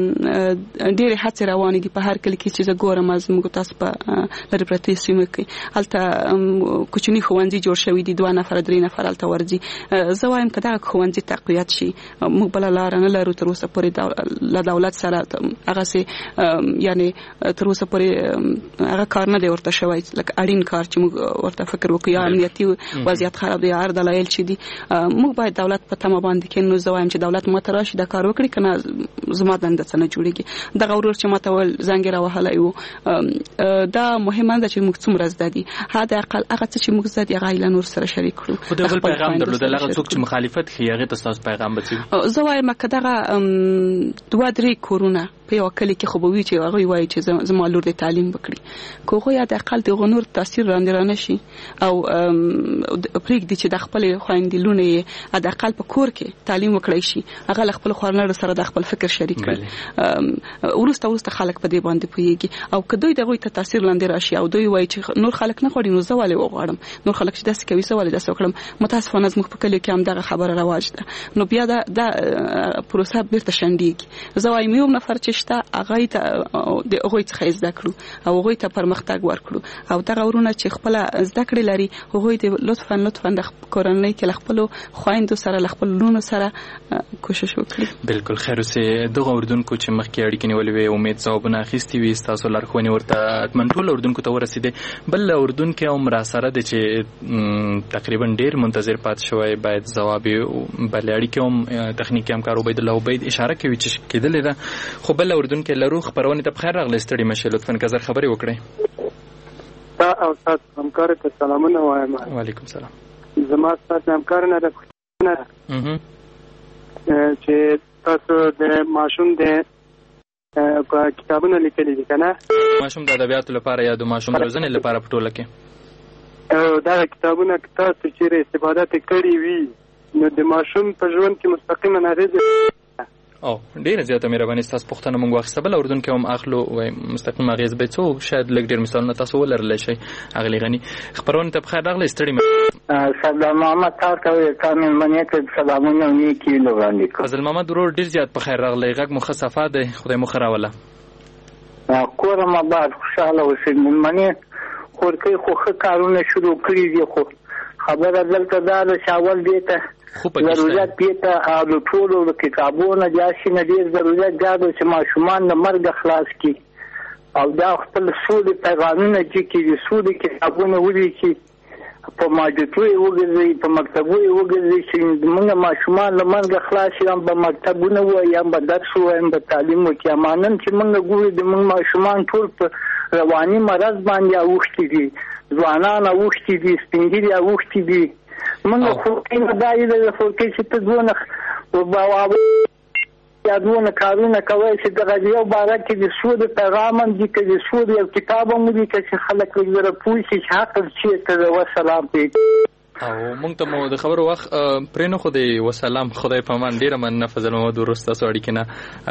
ډیر هڅه روانې دي په هر کلی کې چې ګورم از موږ تاسو په لری پرتی سیمه کې الته کوچنی خوندې جوړ شوی دي 2 نفر 3 نفر الته ورځي. زه وایم کدا خوندې تقویت شي موږ بل لار نه لرو تر اوسه پورې له دولت سره هغه سي یعنی تر اوسه پورې هغه کار نه دی ورته شوی لکه اړین کار چې موږ ورته فکر وکړو یا امنیتي وضعیت خراب دی هر دلایل چې دي موږ باید دولت په تمه باندې کې نو زه وایم چې دولت ماته راشي دا کار وکړي کنه زما دنده څنګه جوړیږي. دا غوړور چې ماته ول زنګ را وهلای وو دا مهمه ده چې موږ څومره زده دي هدا اقل هغه چې موږ زده هغه اعلان ور سره شریک کړو. خو د خپل پیغام درلودل هغه څوک چې مخالفت کوي هغه تاسو پیغام بچي زه وایم کداغه 2-3 کورونه په یو کلی کې خو به وی چې هغه وایي چې زما لور د تعلیم وکړي کوغه یا د اقل د غنور تاثیر راندرانه شي او پرېږدي چې د خپل خويندلونه د اقل په کور کې تعلیم وکړي شي هغه خپل خورنر سره د خپل فکر شریک کړي ورسته خلک په دې باندې پويږي او کدوې دغه ته تاثیر لاندې راشي او دوی وایي چې نور خلک نه غوړي نو زواله وغواړم نور خلک چې داسې کوي زواله داسې وکړم متاسفانه زموږ په کلی کې هم دغه خبره رواج ده نو بیا دا پروسه بیرته شندېږي. زوایم یو نفر چې شته هغه ته د هغه څخه زده کړو او هغه ته پرمختګ ورکړو او دا ورونه چې خپل زده کړې لري هغه د لطفاً د کورنۍ کې خپل خويندو سره خپل لونو سره کوشش وکړي. بالکل خیر اوسه دغه اردوونکو چې مخکې اړیکې نیولې وي امید ځوابونه اخیستي وي تاسو لارښوونې ورته منټول اردوونکو ته ورسېدې. بل اردوونکو هم را سره د چې تقریبا ډیر منتظر پات شوی باید ځواب بل اړیکې هم تخنیکی همکار عبید الله عبید اشاره کوي چې کېدلې ده خو بل اردوونکو لرو خبرونه ته بخیر راغلی ستړي مشه لطفا کزر خبري وکړئ. او تاسو همکار ته سلامونه وایم. وعلیکم السلام. زما تاسو همکار نه ده چې تاسو د ماشوم د په کتابونو لیکلي دي کنه ماشوم د ادبیاتو لپاره یا د ماشوم روزنې لپاره په ټوله کې او دا کتابونه تاسو چې استفاده کړې وي نو د ماشوم په ژوند کې مستقیما اغیزه او ډیره زیاته مهرباني تاسو پوښتنه مونږ واخیسته. بل اردوونکو هم اخلو وای مستقیم اغیز به څو شاید لږ ډیر مثالونه تاسو ولرلی شئ. اغلی غنی خبرونه ته بخیر راغلی ستړي سلام محمد تاسو ته مننه ته سلامونه نیکی لوړاندې کوم. فضل محمد ورور ډیر زیات بخیر راغلی غږ مو خصافه ده خدای مو خراوله کورم آباد خوشاله اوسئ. مننه خورکې خو کارونه شروع کړی دي خو خبره دلته دا شاول دی ته ضرورت پیته او د ټولو د کتابونو جاسي نه ډیر ضرورت دا چې ماشومان د مرګ خلاص کی او دا خپل سولې پیغامونه چې د سولې کتابونه ولیکي په ماجتوي وګرځي په مکتبوي وګرځي چې موږ ماشومان د مرګ خلاص شي په مکتبونه وایي په درس وایي په تعلیم کې امانن چې موږ ګورو د موږ ماشومان ټول په رواني مرض باندې اوښتي دي ځوانان اوښتي دي سپینګیري اوښتي دي موږ خو کله دای د فوکس ته ځونه او باور یادونه کارونه کوي چې د غږیو باره کې د سود پیغام دي چې د سود یو کتاب مو دي چې خلک وګوره پوه شي چې حق چې ته وسلام پیږي او مونږ ته مو د خبرو وخت پرېنو خو دی وسلام خدای په امان ډیره من فضل محمد ورسته سړی کنه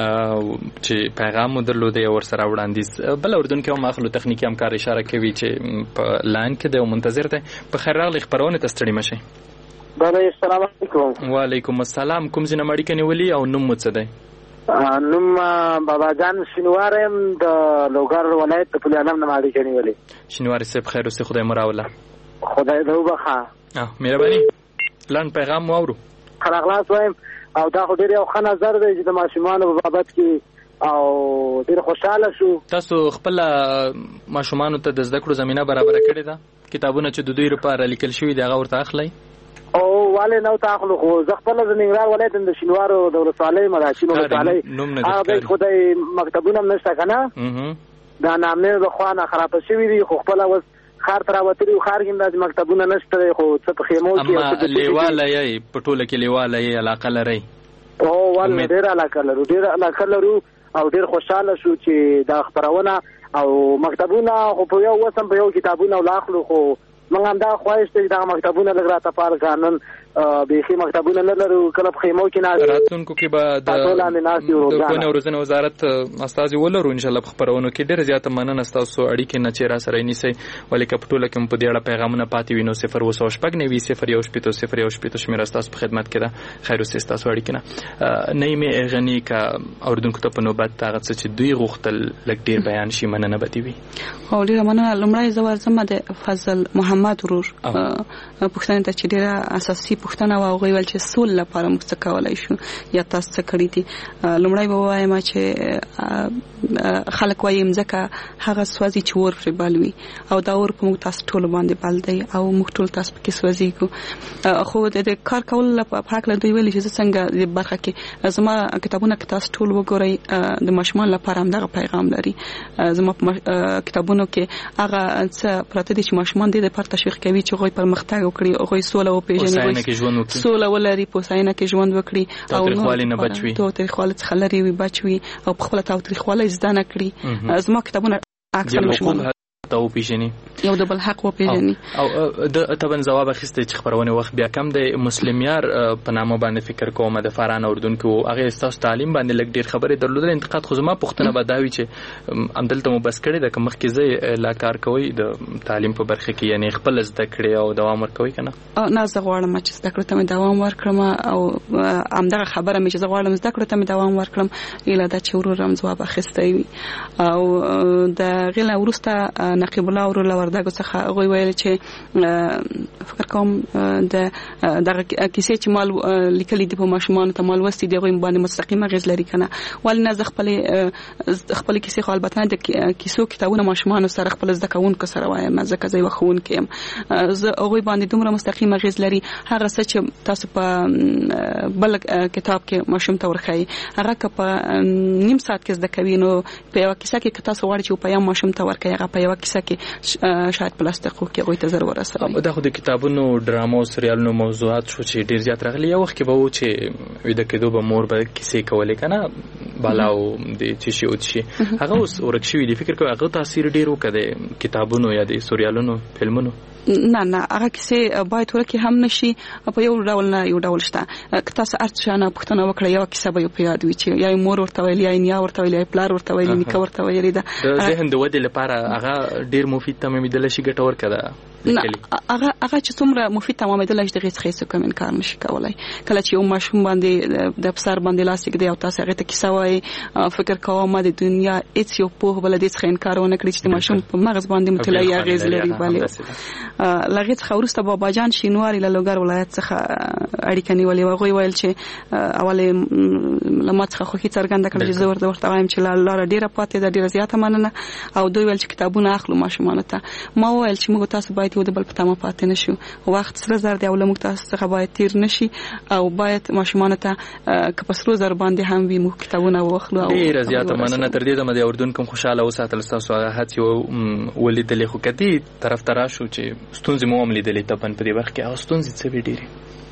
چې پیغام مو درلوده او سره وړاندیز. بل اردوونکو هم اخلو تخنیکی همکار اشاره کوي چې په لاین کې د منتظر ته په خیر راغلی خبرونه ته ستړي مشه. بله السلام علیکم. وعلیکم السلام. کوم ځای نه مړی کني ولی او نوم مو څه دی؟ نوم بابا جان شینوارم د لوګر ولایت په پلانم نه مړی کني ولی. شینوار صاحب خیر اوسه خدای مراوله. خدای دې وبخا. مهرباني لاند پیغام مو اورو خلاص وایم او دا خو ډیر یو ښه نظر دی چې د ماشومانو په بابت کې او ډیر خوشاله شو. تاسو خپل ماشومانو ته د زده کړو زمينه برابر کړې ده کتابونه چې د دوی لپاره لیکل شوی دی هغه ورته اخلي او والي نو تاخلو خو زه خپل د ننګرهار ولایت د شینوارو د ولسوالۍ مراشي ولسوالۍ هغه خدای مکتبونه نشته کنه دا نامې د خوانه خراب شوی دی خو خپل اوس خار تراوتري خار کې د مکتبونه نشته خو څه په خیمو کې اما لیواله یې پټوله کې لیواله یې علاقه لري او ول ډیر علاقه لرو او ډیر خوشاله شو چې دا خبرونه او مکتبونه خو په یو وسم په یو کتابونه ولاخلو خو موږ هم دا خواهش ته دا مکتبونه لګرا ته پار قانون بيخي مکتبونه نه لرو کله په خیمو کې نه راتونکو کې به د کونه روزنه وزارت استاد ولرو ان شاء الله خبرونه کې ډیر زیات مننه تاسو اړیکې نه چیرې سره نیسي ولی کپټوله کې په دې اړه پیغامونه پاتې وینو 0 شمیر تاسو په خدمت کې ده خیر اوسه تاسو اړیکې نه نیمه غنی کا اوردونکو ته په نوبت هغه چې دوی غوښتل لګ ډیر بیان شي مننه بتی وي او ډیر مننه لمړی زوار زما د فضل محمد ورور پښتنه ته چې ډیره اساسي پښتنه واغوي ول چې سول لپاره موږ څه کولای شو یا تاسو څه کړی دي لمړی به وایم چې خلک وایم ځکه هغه سوازي چې ور پر بالوي او دا ور په موږ تاسو ټول باندې بال دی او موږ ټول تاسو کې سوازي کو خو د کار کول لپاره حق لري ویل چې څنګه د برخه کې زما کتابونه کې تاسو ټول وګورئ د ماشومان لپاره هم دغه پیغام لري زما کتابونو کې هغه څه پراته دي چې ماشومان د لپاره تشویق کوي چې غوي پرمختګ وکړي او غوي سوله او پیژني سوله ولري په ساينه کې ژوند وکړي او تاریخوالي نه بچوي تاریخوالي څخه لري وي بچوي او په خپل تاریخوالي زده نه کړي زما کتابونه اکثر ماشومان ته وپېژني یو د بل حق وپېژني او د طبعا جواب اخیسته چې خبرونه وخت بیا کم د مسلمیار په نامه باندې فکر کوم د فاران اردن کې هغه استاس تعلیم باندې لګ ډیر خبرې درلودل انتقاد خو زما پښتنه بداوي چې عمدلته مو بس کړی د کوم مخکې زه لا کار کوي د تعلیم په برخه کې یعنی خپل زده کړې او دوام ورکوي کنه نه زه غواړم چې زده کړې ته مې دوام ورکړم او همدغه خبره مې چې زه غواړم زده کړې ته مې دوام ورکړم اله دا چې ورورم جواب اخیسته وي او د غیله ورسته نقیب الله ورور وردګو څخه غوي ویل چې فکر کوم د دغه کیسې چې مال لیکلي دي په ماشومان ته مال وستي دی غوي باندې مستقیمه غږ لري کنه ولنه ز خپل کیسې خو البته د کیسو کتابونه ماشومان سره خپل زده کوونکو سره وایم ځکه زه وخون کيم ز غوي باندې دومره مستقیمه غږ لري هغه څه چې تاسو په بل کتاب کې ماشوم ته ورخی هغه په نیم ساعت کې زده کوي نو په یو کیسه کې تاسو وړي چې په یو ماشوم ته ورکي هغه په یو کیسه کې شاید پلاستیکو کې غوي ته ضرورت سره دا خو د کتابونو ډرامو سریالونو موضوعات شو چې ډیر زیات راغلي یو وخت کې به و چې وې د کېدو به مور به کیسې کولې کنه بالاو د چی شي او چی هغه اوس ورکشي دی فکر کوي هغه تاثیر ډیر وکړي کتابونو یا د سریالونو فلمونو نه هغه کیسه باید ورکه هم نشي په یو ډول نه یو ډول شته که تاسو ارڅانه پښتنه وکړی یو کیسه به په یاد وي چې یا مور ورته ویل یا نیا ورته ویل یا پلار ورته ویل نیکه ورته ویل دا د ذهن د ودې لپاره هغه ډیر مفید تمامېدل شي ګټور کړه هغه چې څومره مفید تمامېدل شي دغه څه کوم انکار نشي کولای کله چې یو ماشوم باندې د افسر باندې لاس کې دی او تاسو هغه ته کیسه وایي فکر کوم د دنیا هیڅ یو په بل دې څخه انکار ونه کړی چې ماشوم په مغز باندې مطلعي اغیز لري باندې لغه څخه ورسته بابا جان شینواری له لوګر ولایت څخه اړیکه نیولې و غوي ویل چې اوله لمات څخه خو هیڅ څرګنده کړل چې زه ورته وایم چې لاره ډیره پاتې ده ډیره زیاته مننه او دوی ویل چې کتابونه اخلو ماشومان ته ما ویل چې موږ تاسو باید یو د بل په تمه پاتې نشو وخت سره زر دی او موږ تاسو څخه باید تیر نشي او باید ماشومان ته که پسرو زر باندې هم وي موږ کتابونه واخلو او ډیره زیاته مننه تر دې د اردن کوم خوشاله اوساتل تاسو هغه هڅه ولیدلې خو کدي طرف ترا شو چې ستونزې مو هم لیدلې ته په دې وخت کې او ستونزې څه وی ډیره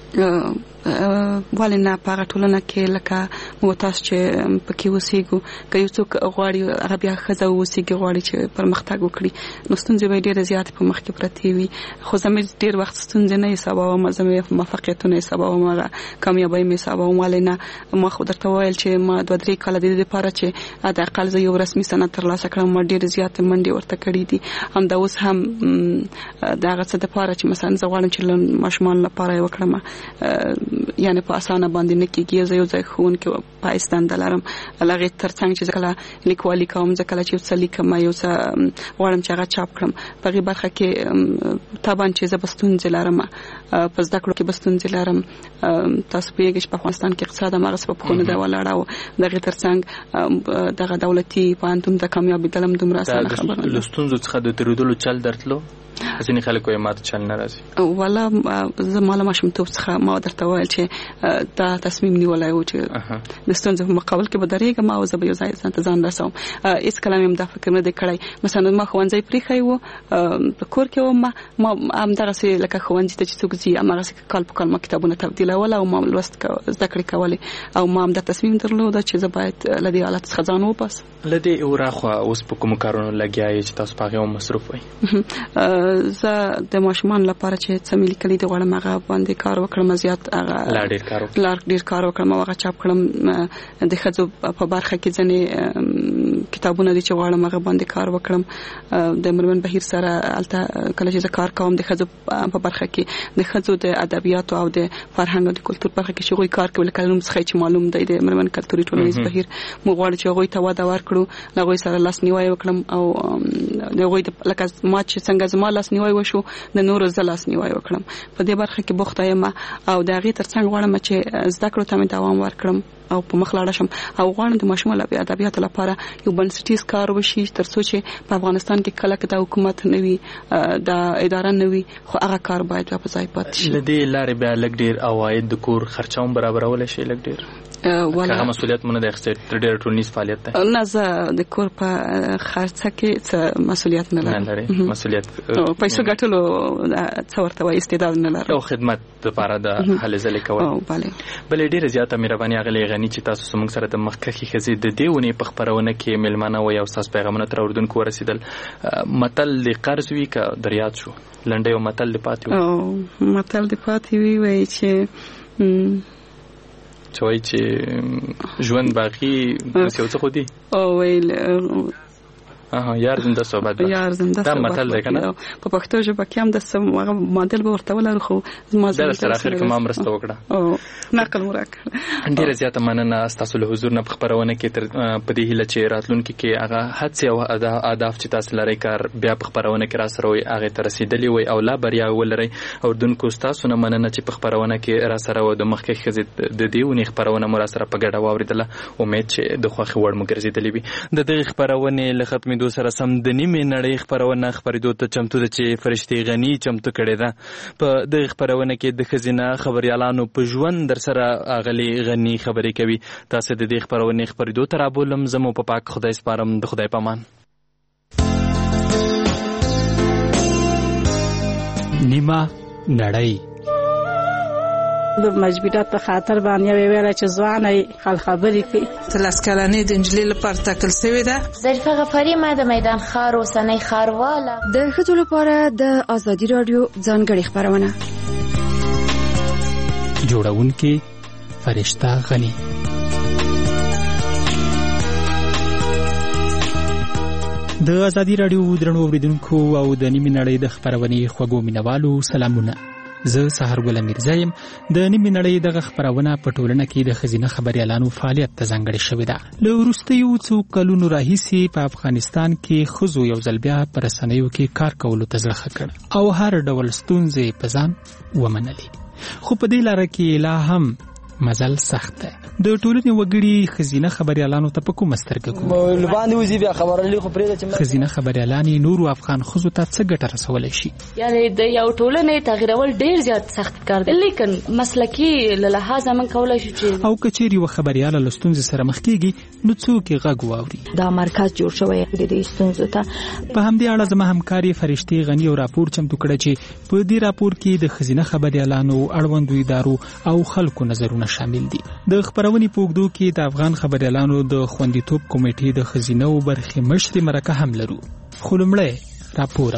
ولنه په ټولنه کې لکه مو تاسو چې پکې وسیګو که یو څوک غواړي هغه بیا خزه وسیګي غواړي چې پرمختګ وکړي نو ستونزې به ډیره زیات په مخ کې پرتی وي خو زموږ ډیر وخت ستونزې نه حساب او مزمه موفقیتونه حساب او ما کامیابی می حساب او ولنه ما خو درته ویل چې ما 2-3 کال د دې لپاره چې د اقل زه یو رسمي سند ترلاسه کړم ما ډیر زیات منډي ورته کړې دي هم دا اوس هم دا غڅ د لپاره چې مثلا زه غواړم چې ماشومان لپاره وکړم یعنی په اسانه باندې نه کیږي زه یو ځای خون کې پاکستان دلارم لغه ترڅنګ چې کله لیکوالي کوم ځکه چې څه لیکم یو څه غواړم چې هغه چاپ کړم په غي برخه کې تابان چې زبستون زلارم په زده کړو کې بستون زلارم تاسو پیږئ چې په افغانستان کې اقتصاد مغز په خونه دا ولاړو دغه ترڅنګ دغه دولتي پانتون د کامیابی دلم دومره اسانه خبره لستونزو څخه د ترودلو چل درتلو ځینې خلک یې ماته چل نه راځي ولا زه مال ماشومتوب څخه ما درته ویل چې دا تصمیم نیولای و چې د ستونزو په مقابل کې به درېږم او زه به یو ځای ځان رسوم هیڅ کلام هم دا فکر نه دی کړی مثلا ما ښوونځی پرېښی و په کور کې وم ما همدغسې لکه ښوونځي ته چې څوک ځي هماغسې کال په کال ما کتابونه تبدیلول او ما لوست زده کړې کولې او ما هم دا تصمیم درلوده چې زه باید له دې حالت څخه ځان وباسم له دې وراخوا اوس په کومو کارونو لګیا یې چې تاسو په هغې هم مصروف وئ زه د ماشومان لپاره چې څه مې لیکلي دي غواړم هغه باندې کار وکړم زیات هغه ډیر کار وکړم هغه چاپ کړم د ښځو په برخه کې ځینې کتابونه دي چې غواړم هغه باندې کار وکړم د مرمن بهیر سره الته کله چې کار کوم د ښځو په برخه کې د ښځو د ادبیاتو او د فرهنګ او د کلتور برخه کې شغوي کار کوي لکه نوم څخه چې معلوم دی د مرمن کلتوري ټولنیز بهیر مو غواړم چې هغه ته وده ورکړو هغه سره لاس نیوي وکړم او هغه لکه ما چې څنګه زما لاس نیوي وشو د نور زلاس نیوي وکړم په دې برخه کې بوخته یم او د هغه ترڅنګ غواړم چې زده کړو ته دوام ورکړم او په مخ لاړ شم او غواړم د ماشومان لپاره ادبیات لپاره یو بنسټیز کار وشي ترڅو چې په افغانستان کې کله د حکومت نوي د اداره نوي خو هغه کار باید په ځای پاتې شي لدې لارې به لګ ډیر اواید د کور خرچوم برابرول شي لګ ډیر هغه مسؤلیت مونږ د اخیستل ډېر ټولنیز فعالیت دی. نه زه د کور په خرڅه کې څه مسؤلیت نه لرم. مسؤلیت پیسو ګټلو څه ورته وایي استعداد نه لرم. او خدمت لپاره د هلې ځلې کول. بلې ډېره زیاته مهرباني اغلې غني چې تاسو زموږ سره د مخکښې ښځې د دې ونې په خپرونه کې میلمانه وئ او ستاسو پیغامونه تر اردوونکو ورسېدل. متل د قرض وي که د ریاد شو لنډۍ او متل د پاتې وي. متل د پاتې وي وایي چې وایي چې ژوند باقي داسې یو څه خو دي او ویل یار زنده صحبت دا متل دی کنه په پښتو ژبه کې هم د هغه ماډل به ورته ولرو خو زما سره اخر کې ما مرسته وکړه او نقل مراک ډیره زیاته مننه تاسو له حضور نه په خبرونه کې په دې هیله چې راتلونکي کې هغه هڅې او اهداف چې تاسو لرئ کار بیا په خبرونه کې را سره وي هغه ته رسیدلی وي او لا بریا ولرئ. اردوونکو تاسو نه مننه چې په خبرونه کې را سره و د مخکې ښځې د دې ونې خبرونه مو را سره په ګډه واورېدله. امید چې د خوښې وړ مو ګرځېدلې وي. د دې خبرونه له ختمېدو سره سم د نیمې نړۍ خبرونه خبرېدو ته چمتو ده چې فرشتي غني چمتو کړې ده. په دغه خبرونه کې د ښځینه خبریالانو په ژوند در سره اغلي غني خبرې کوي. تاسو د دې خبرونه خبرېدو ته رابولم. زمو په پاک خدای سپارم. د خدای پامان. نیمه نړۍ د مجبورات په خاطر باندې ویل چې ځواني خل خبرې کوي. تلاسکلانې د انجلۍ لپاره تکل شوې ده. ظریفه غفاری ما د میدان خار اوسنۍ خارواله د ښځو لپاره د ازادي رادیو ځانګړي خبرونه جوړونکي فرشته غني. د ازادي رادیو درنو اوریدونکو او د نیمې نړۍ د خبرونې خوږو مینوالو سلامونه. زه سحر ګل میرزا یم. د نیمې نړۍ دغه خبرونه په ټولنه کې د ښځینه خبریالانو فعالیت ته ځانګړې شوې ده. له وروستیو څو کلونو راهیسې په افغانستان کې ښځو یو ځل بیا په رسنیو کې کار کولو ته زړه ښه کړ او هر ډول ستونزې په ځان ومنلې. خو په دې لاره کې لا هم مزل سخت ده. د ټولنې وګړي ښځینه خبریالانو ته په کومه سترګه ګوري؟ لباندې وزي بیا خبرلې خو پرې چې ښځینه خبریالانې نورو افغان ښځو ته څه ګټه رسولی شي؟ یعنی د یو ټولنې تغیرول ډیر زیات سخت کار دی، لیکن مسلکی له لحاظه من کولای شو چې او که چیرې و خبریاله له ستونزې سره مخ کېږي نو څوک یې غږ واوري. دا مرکز جوړ شوی دی د ستونزو ته. په همدې اړه زما همکاري فرشتي غني او راپور چمتو کړی چې په دې راپور کې د ښځینه خبریالانو اړوندو ادارو او خلکو نظرونه شامل دي. د خبرونې په اوږدو کې د افغان خبریالانو د خوندیتوب کمیټې د ښځینو برخې مشرې مرکه هم لرو. خو لومړی راپور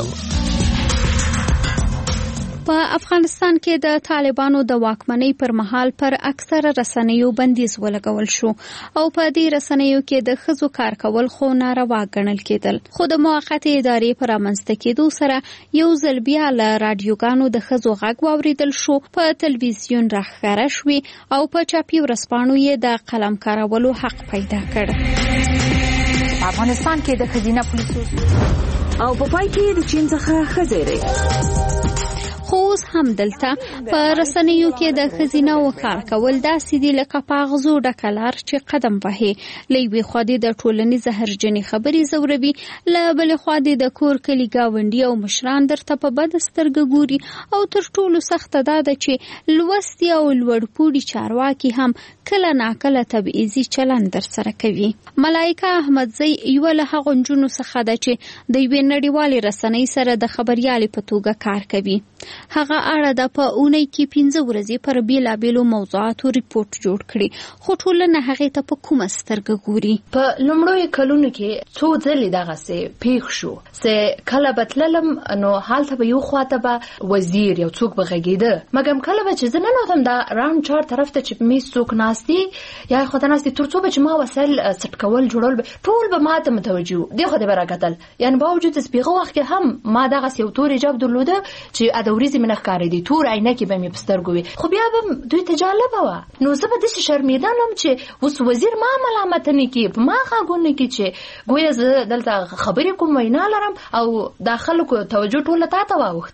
په افغانستان کې د طالبانو د واکمنۍ پر مهال پر اکثره رسنیو بندیز ولګول شو او په دې رسنیو کې د ښځو کار کول خو ناروا ګڼل کېدل. خو د موقتې ادارې پر رامنځته کېدو سره یو ځل بیا له راډیوګانو د ښځو غږ واورېدل شو، په تلویزیون راښکاره شوې او په چاپي ورځپاڼو یې د قلم کارولو حق پیدا کړ. افغانستان کې د ښځینه پولیسو او په پای کې د چین څخه ښځې خو اوس هم دلته په رسنیو کې د ښځینه کار کول داسې دي لکه په اغزو ډکه لار چې قدم وهي. له یوې خوا دې د ټولنیز زهرجنې خبرې ځوروي، له بلې خوا دې د کور کلي ګاونډي او مشران درته په بده سترګه ګوري او تر ټولو سخته دا ده چې لوستي او لوړپوړي چارواکي هم کله ناکله تبعیضي چلند در سره کوي. ملایکه احمدزی یوه له هغو نجونو څخه ده چې د یوې نړیوالې رسنۍ سره د خبریالې په توګه کار کوي. هغه اړه د په اونۍ کې 15 ورځې پر بیلابیلو موضوعاتو ریپورت جوړ کړي. خو ټولنه هغې ته په کومه سترګه ګوري؟ په لومړیو کلونو کې څو ځلې دغسې پیښ شو چې کله به تللم نو هلته به یو خواته به وزیر یو څوک به غږېده، مګم کله به چې زه ننوتم دا راوند چار طرف ته چې میز څوک ناستي یا خواته ناستي تر څو به چې ما وسایل سټ کول جوړول ټول به ما ته متوجه وو، دې خوا ته به راکتل. یعنې باوجود سپېغه وخت کې هم ما دغسې یو تور حجاب درلوده چې د ورځې مې نه ښکارېدی، تور عینکې به مې په سترګو وي، خو بیا به دوی ته جالبه وه. نو زه به داسې شرمېدلم چې اوس وزیر ما ملامتنې کړي، په ما غږونه کړي چې ګویا زه دلته خبرې کوم وینا لرم او دا خلکو توجه ټوله تا ته واوښته.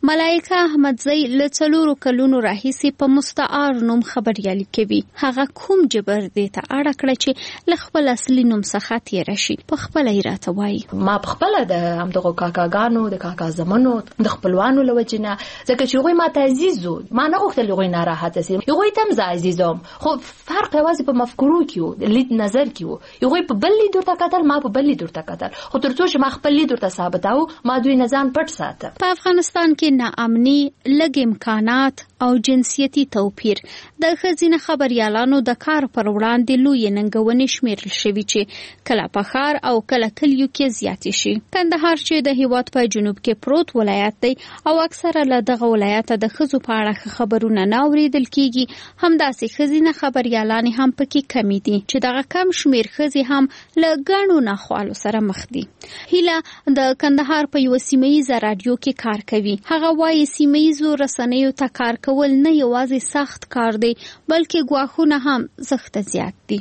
ملائکه احمدزی له 4 کلونو راهیسې په مستعار نوم خبريالي کوي. هغه کوم جبر دی ته اړه کړه چې له خپل اصلي نوم څخه تیر شي. په خپل راته وایي ما په خپل د همدغه کاکاګانو د کاکا زمنو د خپلوانو لوجنه ځکه چې هغوی ماته عزیزو ما نه غوښتل هغوی ناراحته شي. هغوی تم زه عزیزم خو فرق یوازې په مفکورو کې و لید نظر کې و. هغوی په بل لید ورته کتل ما په بل لید ورته کتل خو تر څو چې ما خپل لید ورته ثابتاو ما دوی نظام پټ ساته. په افغانستان کې ناامني لږ امکانات او جنسیتي توپیر د ښځینه خبريالانو د کار پر وړاندې لوی ننګونې شمیرل شوي چې کله په ښار او کله کلیو کې زیاتې شي. کندهار چې د هیواد په جنوب کې پروت ولایت دی او اکثره له دغه ولایت د ښځو په اړه خبرونه نه اورېدل کیږي. همداسې ښځینه خبريالانې هم پکې کمی دي چې دغه کم شمیر ښځې هم له ګڼو ناخوالو سره مخ دي. هیله د کندهار په یو سیمه‌ییزه رادیو کې کار کوي. هغه وايي سیمه‌ییزو رسنیو ته کار کول نه یوازې سخت کار دی بلکې ګواښونه هم زښته زیات دي.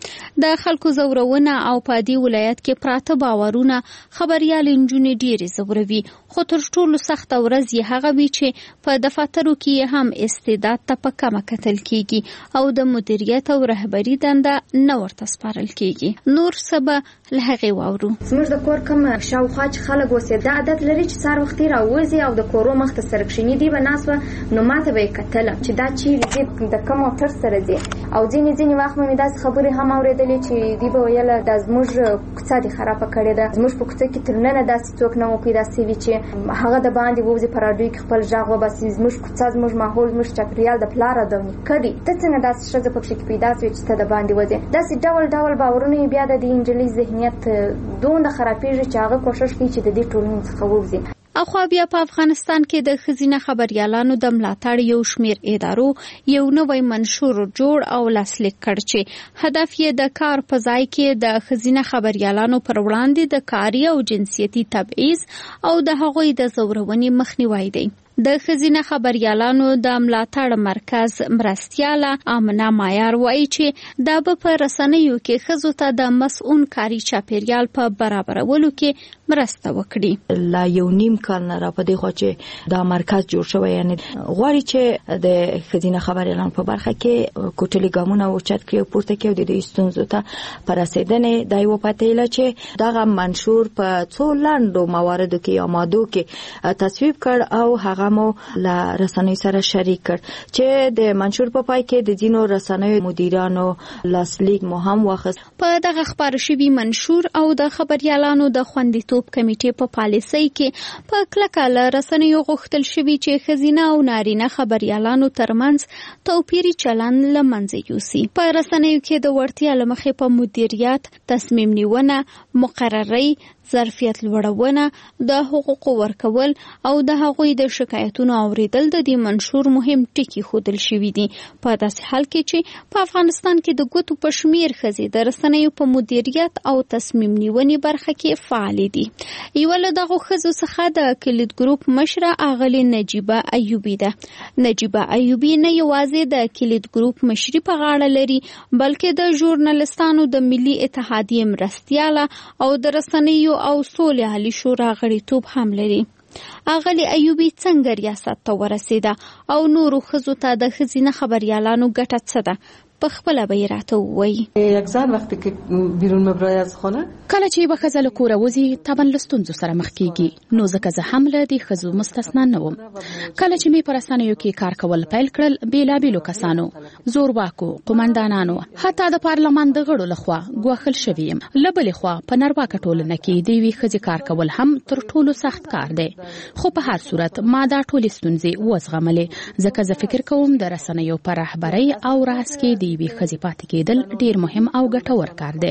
د خلکو زورونه او په دې ولایت کې پراته باورونه خبريال انجونې ډېرې زوروي خو تر ټولو سخت ورځ یې هغه وي چې په دفاترو کې هم استعداد ته په کمه کتل کیږي او د مدیریت او رهبری دنده نه ورته سپارل کیږي. نور سبا له هغې واورو. زموږ د کور کوم شاوخوا چې خلک اوسې دا عادت لري چې سهار وختي راوځي او د کورو مخ ته سرکښیني دی به ناسوه نو ماته به یې کتله چې دا چیرې دی د کوم موټر سره دی او ځینې وخت مې داسې خبرې هم اورېدلې چې دی به ویله دا زموږ کوڅه دې خرابه کړې ده. زموږ په کوڅه کې تر ننه داسې څوک نه و پیدا سوي چې هغه د باندې ووځي په راډیو کې خپل غږ وباسي زموږ کوڅه زموږ ماحول زموږ چاپېریال د پلاره د نیکه دی. ته څنګه داسې ښځه پکښې کې پیدا سوې چې ته د باندې وځې. داسې ډول باورونه یې بیا د دې نجلۍ ذهنیت دومره خرابېږي چې هغه کوښښ کوي چې د دې ټولنې څخه ووځي. اخوا بیا په افغانستان کې د ښځینه خبريالانو د ملاتړ یو شمیر ادارو یو نوی منشور جوړ او لاسلیک کړ چې هدف یې د کار په ځای کې د ښځینه خبريالانو پر وړاندې د کاري او جنسیتي تبعیض او د هغوی د زورونې مخنیوی دی. د ښځینه خبريالانو د ملاتړ مرکز مرستیاله آمنه مایار وایي چې دا به په رسنیو کې ښځو ته د مسؤون کاري چاپیریال په برابرولو کې مرسته وکړي. لا یو نیم کال نه را پدې خو چې دا مرکز جوړ شوی یعنی غواړي چې د ښځینه خبريالانو په برخه کې کوټلي ګامونه اوچت کړي پورته کړي او د دې ستونزو ته پر رسیدنې د یو پاتېله چې دغه منشور په څو لاندو مواردو کې یا مادو کې تصویب کړ او هغه مو له رسنیو سره شریک کړ چې د منشور په پای کې د ځینو رسنیو مدیرانو لاسلیک مو هم واخیست. په دغه خبر شوي منشور او د خبريالانو د خوندیتوب کمیټې په پالیسۍ کې په کلکه له رسنیو غوښتل شوي چې ښځینه او نارینه خبريالانو ترمنځ توپیري چلند له منځه یوسي. په رسنیو کې د وړتیا له مخې په مدیریت تصمیم نیونه مقرري ظرفیت لوړونه د حقوقو ورکول او د هغوی د شکایتونو اوریدل د دې منشور مهم ټکي ښودل شوي دي. په داسې حال کې چې په افغانستان کې د ګوتو په شمیر ښځې د رسنیو په مدیریت او تصمیم نیونې برخه کې فعالې دي. یوه له دغو ښځو څخه د کلید ګروپ مشره اغلې نجیبه ایوبي ده. نجیبه ایوبي نه یوازې د کلید ګروپ مشري په غاړه لري بلکې د ژورنالستانو د ملي اتحادیې مرستیاله او د رسنیو او سولې عالی شورا غړیتوب هم لري. اغلی ایوبی څنګه ریاست ته ورسېده او نورو ښځو ته د ښځینه خبريالانو ګټه څه ده په خپله به یې راته ووایي. یکزن وقتی که بیرون مبرای از خانه کله چې به ښځه له کوره وځي طبعا له ستونزو سره مخ کیږي نو ځکه زه هم له دې ښځو مستثنا نه وم. کله چې مې په رسنیو کې کار کول پیل کړل بېلابېلو کسانو زورواکو قومندانانو حتی د پارلمان د غړو لخوا ګواښل شوی یم. له بلې خوا په نارواکه ټولنه کې د یوې ښځې کار کول هم تر ټولو سخت کار دی خو په هر صورت ما دا ټولې ستونزې وزغملې ځکه زه فکر کوم د رسنیو په رهبرۍ او راس کې د یوې ښځې پاتې کېدل ډېر مهم او ګټور کار دی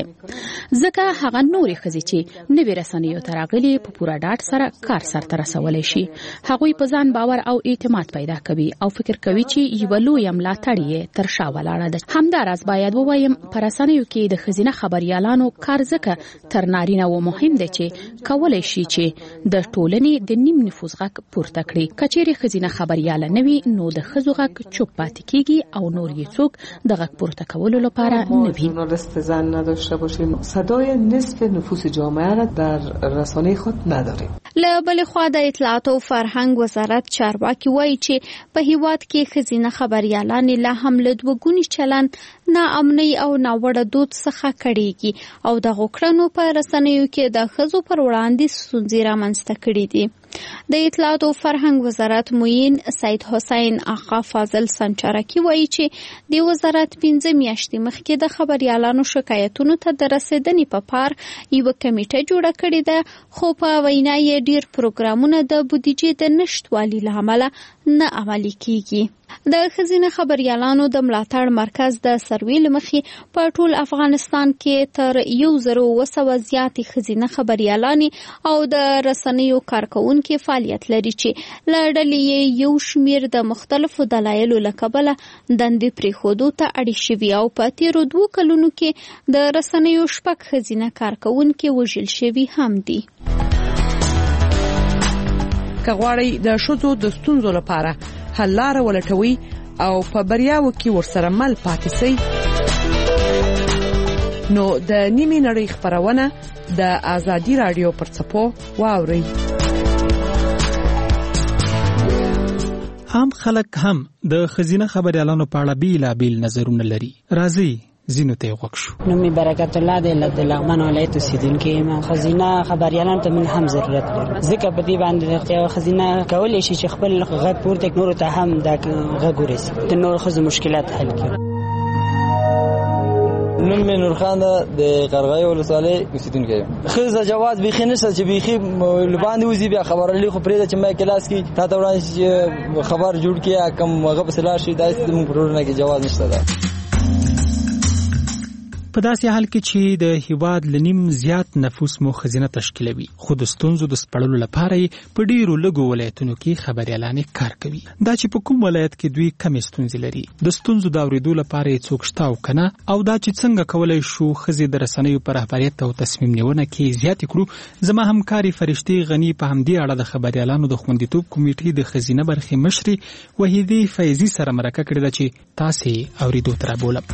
ځکه هغه نورې ښځې چې نوې رسنیو ته راغلي په پوره ډاډ سره کار سرته رسولی شي. هغوی په ځان باور او اعتماد پیدا کوي او فکر کوي چې یوه لویه ملاتړ یې تر شا ولاړه ده. همداراز باید ووایم په رسنیو کې د ښځینه خبريالانو کار ځکه تر نارینه و مهم دی چې کولی شي چې د ټولنې د نیم نفوذ غږ پورته کړي. که چیرې ښځینه خبرياله نه وي نو د ښځو غږ چوپ پاتې کیږي او نور یې څوک دغه غږ پورته کولو لپاره نه وي. ژورنالیست زن نداشته باشیم، صدای نصف نفوس جامعه را در رسانه خود نداریم. له بل خوا د اطلاعات او فرهنګ وزارت چارواکي وایي چې په هیواد کې ښځینه خبریالان لا هم له دوګوني چلن، ناامنۍ او ناوړه دود څخه کړيږي او د غوکړنو په رسنیو کې د ښځو پر وړاندې ستونزې رامنځته کړې دي. د اطلاعات او فرهنګ وزارت معین سید حسین آقا فاضل سنچارکی وایي چې د وزارت 15 میاشتې مخکې د خبريالانو شکایتونو ته د رسیدنې په پار یو کمیټه جوړه کړې ده، خو په وینا یې ډیر پروګرامونه د بودیجې د نشټوالي له امله نه عملي کیږي. د ښځینه خبريالانو د ملاتړ مرکز د سروې لمخې په ټول افغانستان کې تر 1200 زیاتې ښځینه خبريالانې او د رسنیو کارکونکو فعالیت لري چې له ډلې یو شمیر د مختلفو دلایلو له کبله دندې پریښودو ته اړ شوي او په تیرو 2 کلونو کې د رسنیو 6 ښځینه کارکونکو وژل شوي هم دي. کغواړي د شوزو د ستونزو لپاره حل لاره ولټوي او په بریاو کې ورسره مل پاتې سي، نو د نیمه نړۍ خبرونه د آزادي رادیو پر څپو واوري. عام خلک هم د ښځینه خبريالانو په اړه بیلابیل نظرونه لري. راځي زینو ته وښکشو. نومي برکت الله د لغمان ولایت اوسیدونکو یم. ښځینه خبريالانو ته من هم ضرورت لري، ځکه په دې باندې یو ښځینه کولای شي چې خپل غږ پورته نور ته هم د غږ ورسي، د نور ښځو مشکلات حل کړي. نوم مې نور خان د قرغای ولسوالۍ اوسیدونکی یم. ښځه جواز بیخي نشته چې بیخي لباندې وزي بیا خبر لې خو پرې چې ما کلاس کې تا ته وړاندې خبر جوړ کړي کوم هغه په سلا شي داسې موږ پرونه کې جواز نشته ده. په داسې حال کې چې د هیواد لنیم زیات نفوس مو ښځینه تشکیلوي، خو د ستونزو د سپړلو لپاره په ډیرو لږو ولایتونو کې خبريالان کار کوي. دا چې په کوم ولایت کې دوی کم ستونزې لري، د ستونزو د اوریدو لپاره څوک شته او کنه، او دا چې څنګه کولای شو ښځې د رسنیو پر رهبریت او تصمیم نیونه کې زیات کړو. زما همکاري فرشتي غنی په همدې اړه د خبريالانو د خوندیتوب کمیټې د ښځینه برخې مشري وحیدې فیضی سره مرکه کړې ده چې تاسو اوریدو تر بولم.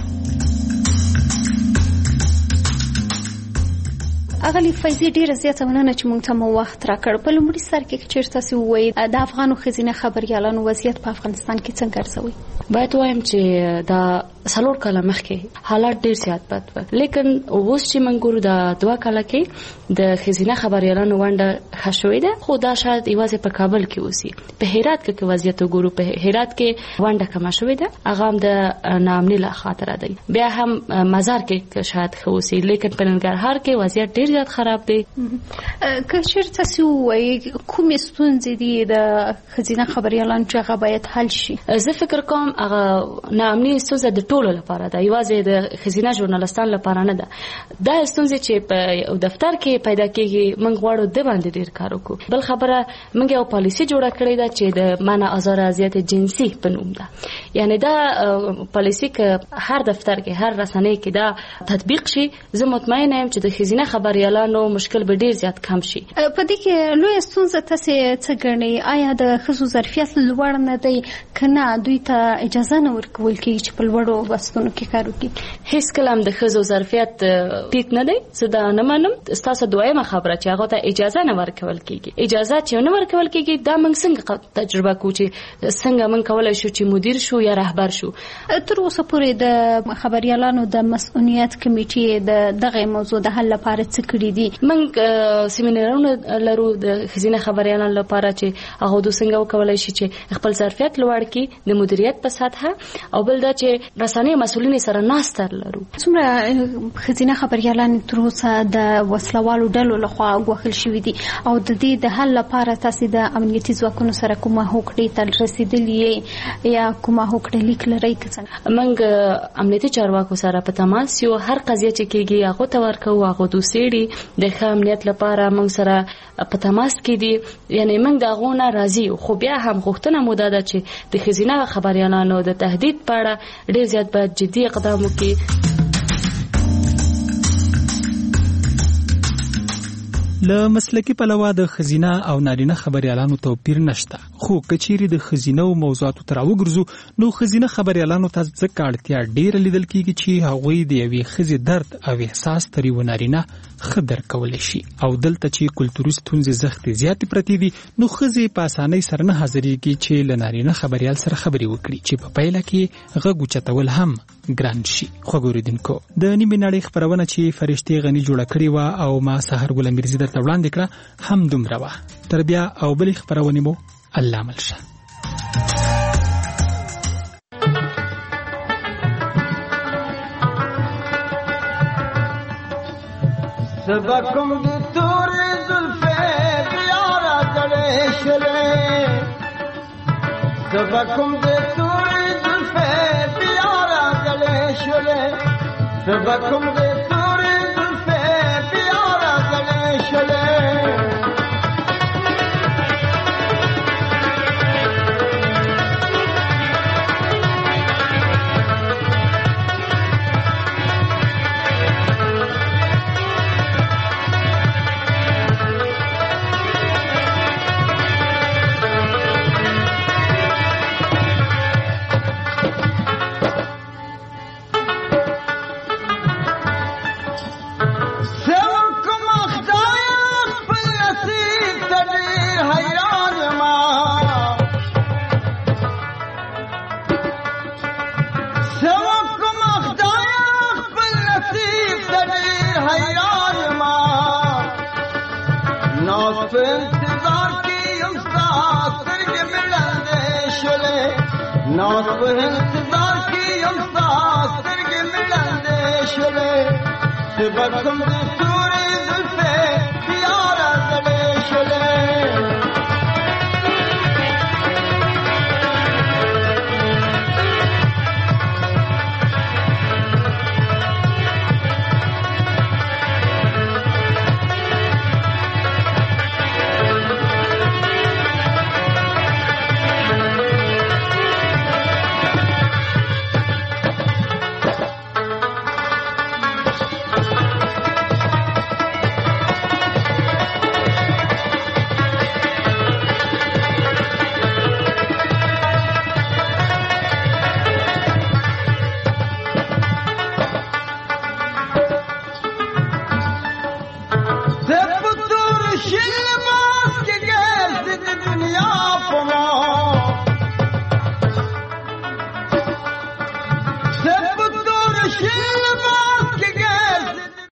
اغلی فیضی ډیره زیاته مننه چې موږ ته مو وخت راکړ. په لومړي سر کې چیرته تاسو وایي د افغانو ښځینه خبريالانو وضعیت په افغانستان کې څنګه ارزوي؟ باید وایم چې دا 4 کاله مخکې حالات ډیر زیات بد و، لیکن اوس چې موږ ګورو د 2 کاله کې د ښځینه خبريالانو ونډه ښه شوې ده، خو دا شاید یوازې په کابل کې اوسي. په هرات کې وضعیت وګورو، په هرات کې ونډه کمه شوې ده، هغه هم د ناامنۍ له خاطره دی. بیا هم مزار کې شاید ښه اوسي، لیکن په ننګرهار کې وضعیت ډیر زیات خراب دی. که چیرته تاسو وایي کومې ستونزې دي د ښځینه خبريالانو چې هغه باید حل شي؟ زه فکر کوم هغه ناامنۍ ستونزه د ټولو لپاره ده، یوازې د ښځینه ژورنالستانو لپاره نه ده. دا ستونزې چې په دفتر کې پیدا کېږي، موږ غواړو د باندې ډیر کار وکړو. بل خبره موږ یو پالیسي جوړه کړې ده چې د منع آزار اذیت جنسي په نوم ده. یعنی دا پالیسي که هر دفتر کې هر رسنۍ کې دا تطبیق شي، زه مطمئنه یم چې د ښځینه خبريالانو مشکل به ډیر زیات کم شي. په دې کې لوی ستونزه تاسو څه ګڼئ؟ آیا د ښځو ظرفیت لوړ نه دی کنه دوی ته اجازه نه ورکول کېږي چې په لوړو بستونو کې کار وکړي؟ هیڅ کله هم د ښځو ظرفیت ټیټ نه دی. زه دا نه منم. ستاسو دویمه خبره چې هغه ته اجازه نه ورکول کېږي، اجازه چې نه ورکول کېږي، دا موږ څنګه تجربه کوو چې څنګه موږ کولای شو چې مدیر شو یا رهبر شو. تر اوسه پورې د خبريالانو د مسؤلیت کمیټې د دغه موضوع د حل لپاره څه کړی دي؟ موږ سیمینارونه لرو د ښځینه خبريالانو لپاره چې هغه د څنګه وکولای شي چې خپل ظرفیت لوړ کړي د مدیریت په سطحه، او بل دا چې رسنۍ مسؤلین سره ناستر لرو. څومره ښځینه خبريالان تر اوسه د وسلوالو ډلو لخوا غوښل شوي دي او د دې د حل لپاره تاسو د امنیتي ځواکونو سره کومه هوکړې ته رسیدلې یا کومه هوکړه لیک لرئ؟ موږ امنیتي چارواکو سره په تماس یو، هر قضیه چې کېږي هغه ته ورکو، هغه دوسېړي د ښه امنیت لپاره موږ سره په تماس کې دي. یعنی موږ د هغو نه راضي، خو بیا هم غوښتنه مو ده چې د ښځینه خبريالانو د تهدید په اړه ډېر زیات باید جدي اقدام وکړي. له مسلکي پلوه د ښځینه او نارینه خبریالانو توپیر نشته، خو کچېرې د ښځینه موضوعاتو ته راوګرځو نو ښځینه خبریالانو ته ځکه اړتیا ډېره لیدل کېږي چې هغوی د یوې ښځې درد او احساس تر یوه نارینه ښه درک کولی شي. او دلته چې کلتوري ستونزې زښتې زیاتې پرتې دي نو ښځې په اسانۍ سره نه حاضرېږي چې له نارینه خبریال سره خبرې وکړي چې په پایله کې غږ اوچتول هم ګران شي. خوږ اورېدونکو، د نیمې نړۍ خپرونه چې فرشتې غني جوړه کړې وه او ما سحر ګل میرزي درته وړاندې کړه هم دومره وه. تر بیا او بلې خپرونې مو الله مل شه. سبکم دی توری زلفے بیارا دڑے شلے، سبکم دی توری زلفے بیارا دڑے شلے، سبکم دی توری زلفے بیارا دڑے شلے. سبکم دی توری زلفے بیارا دڑے شلے.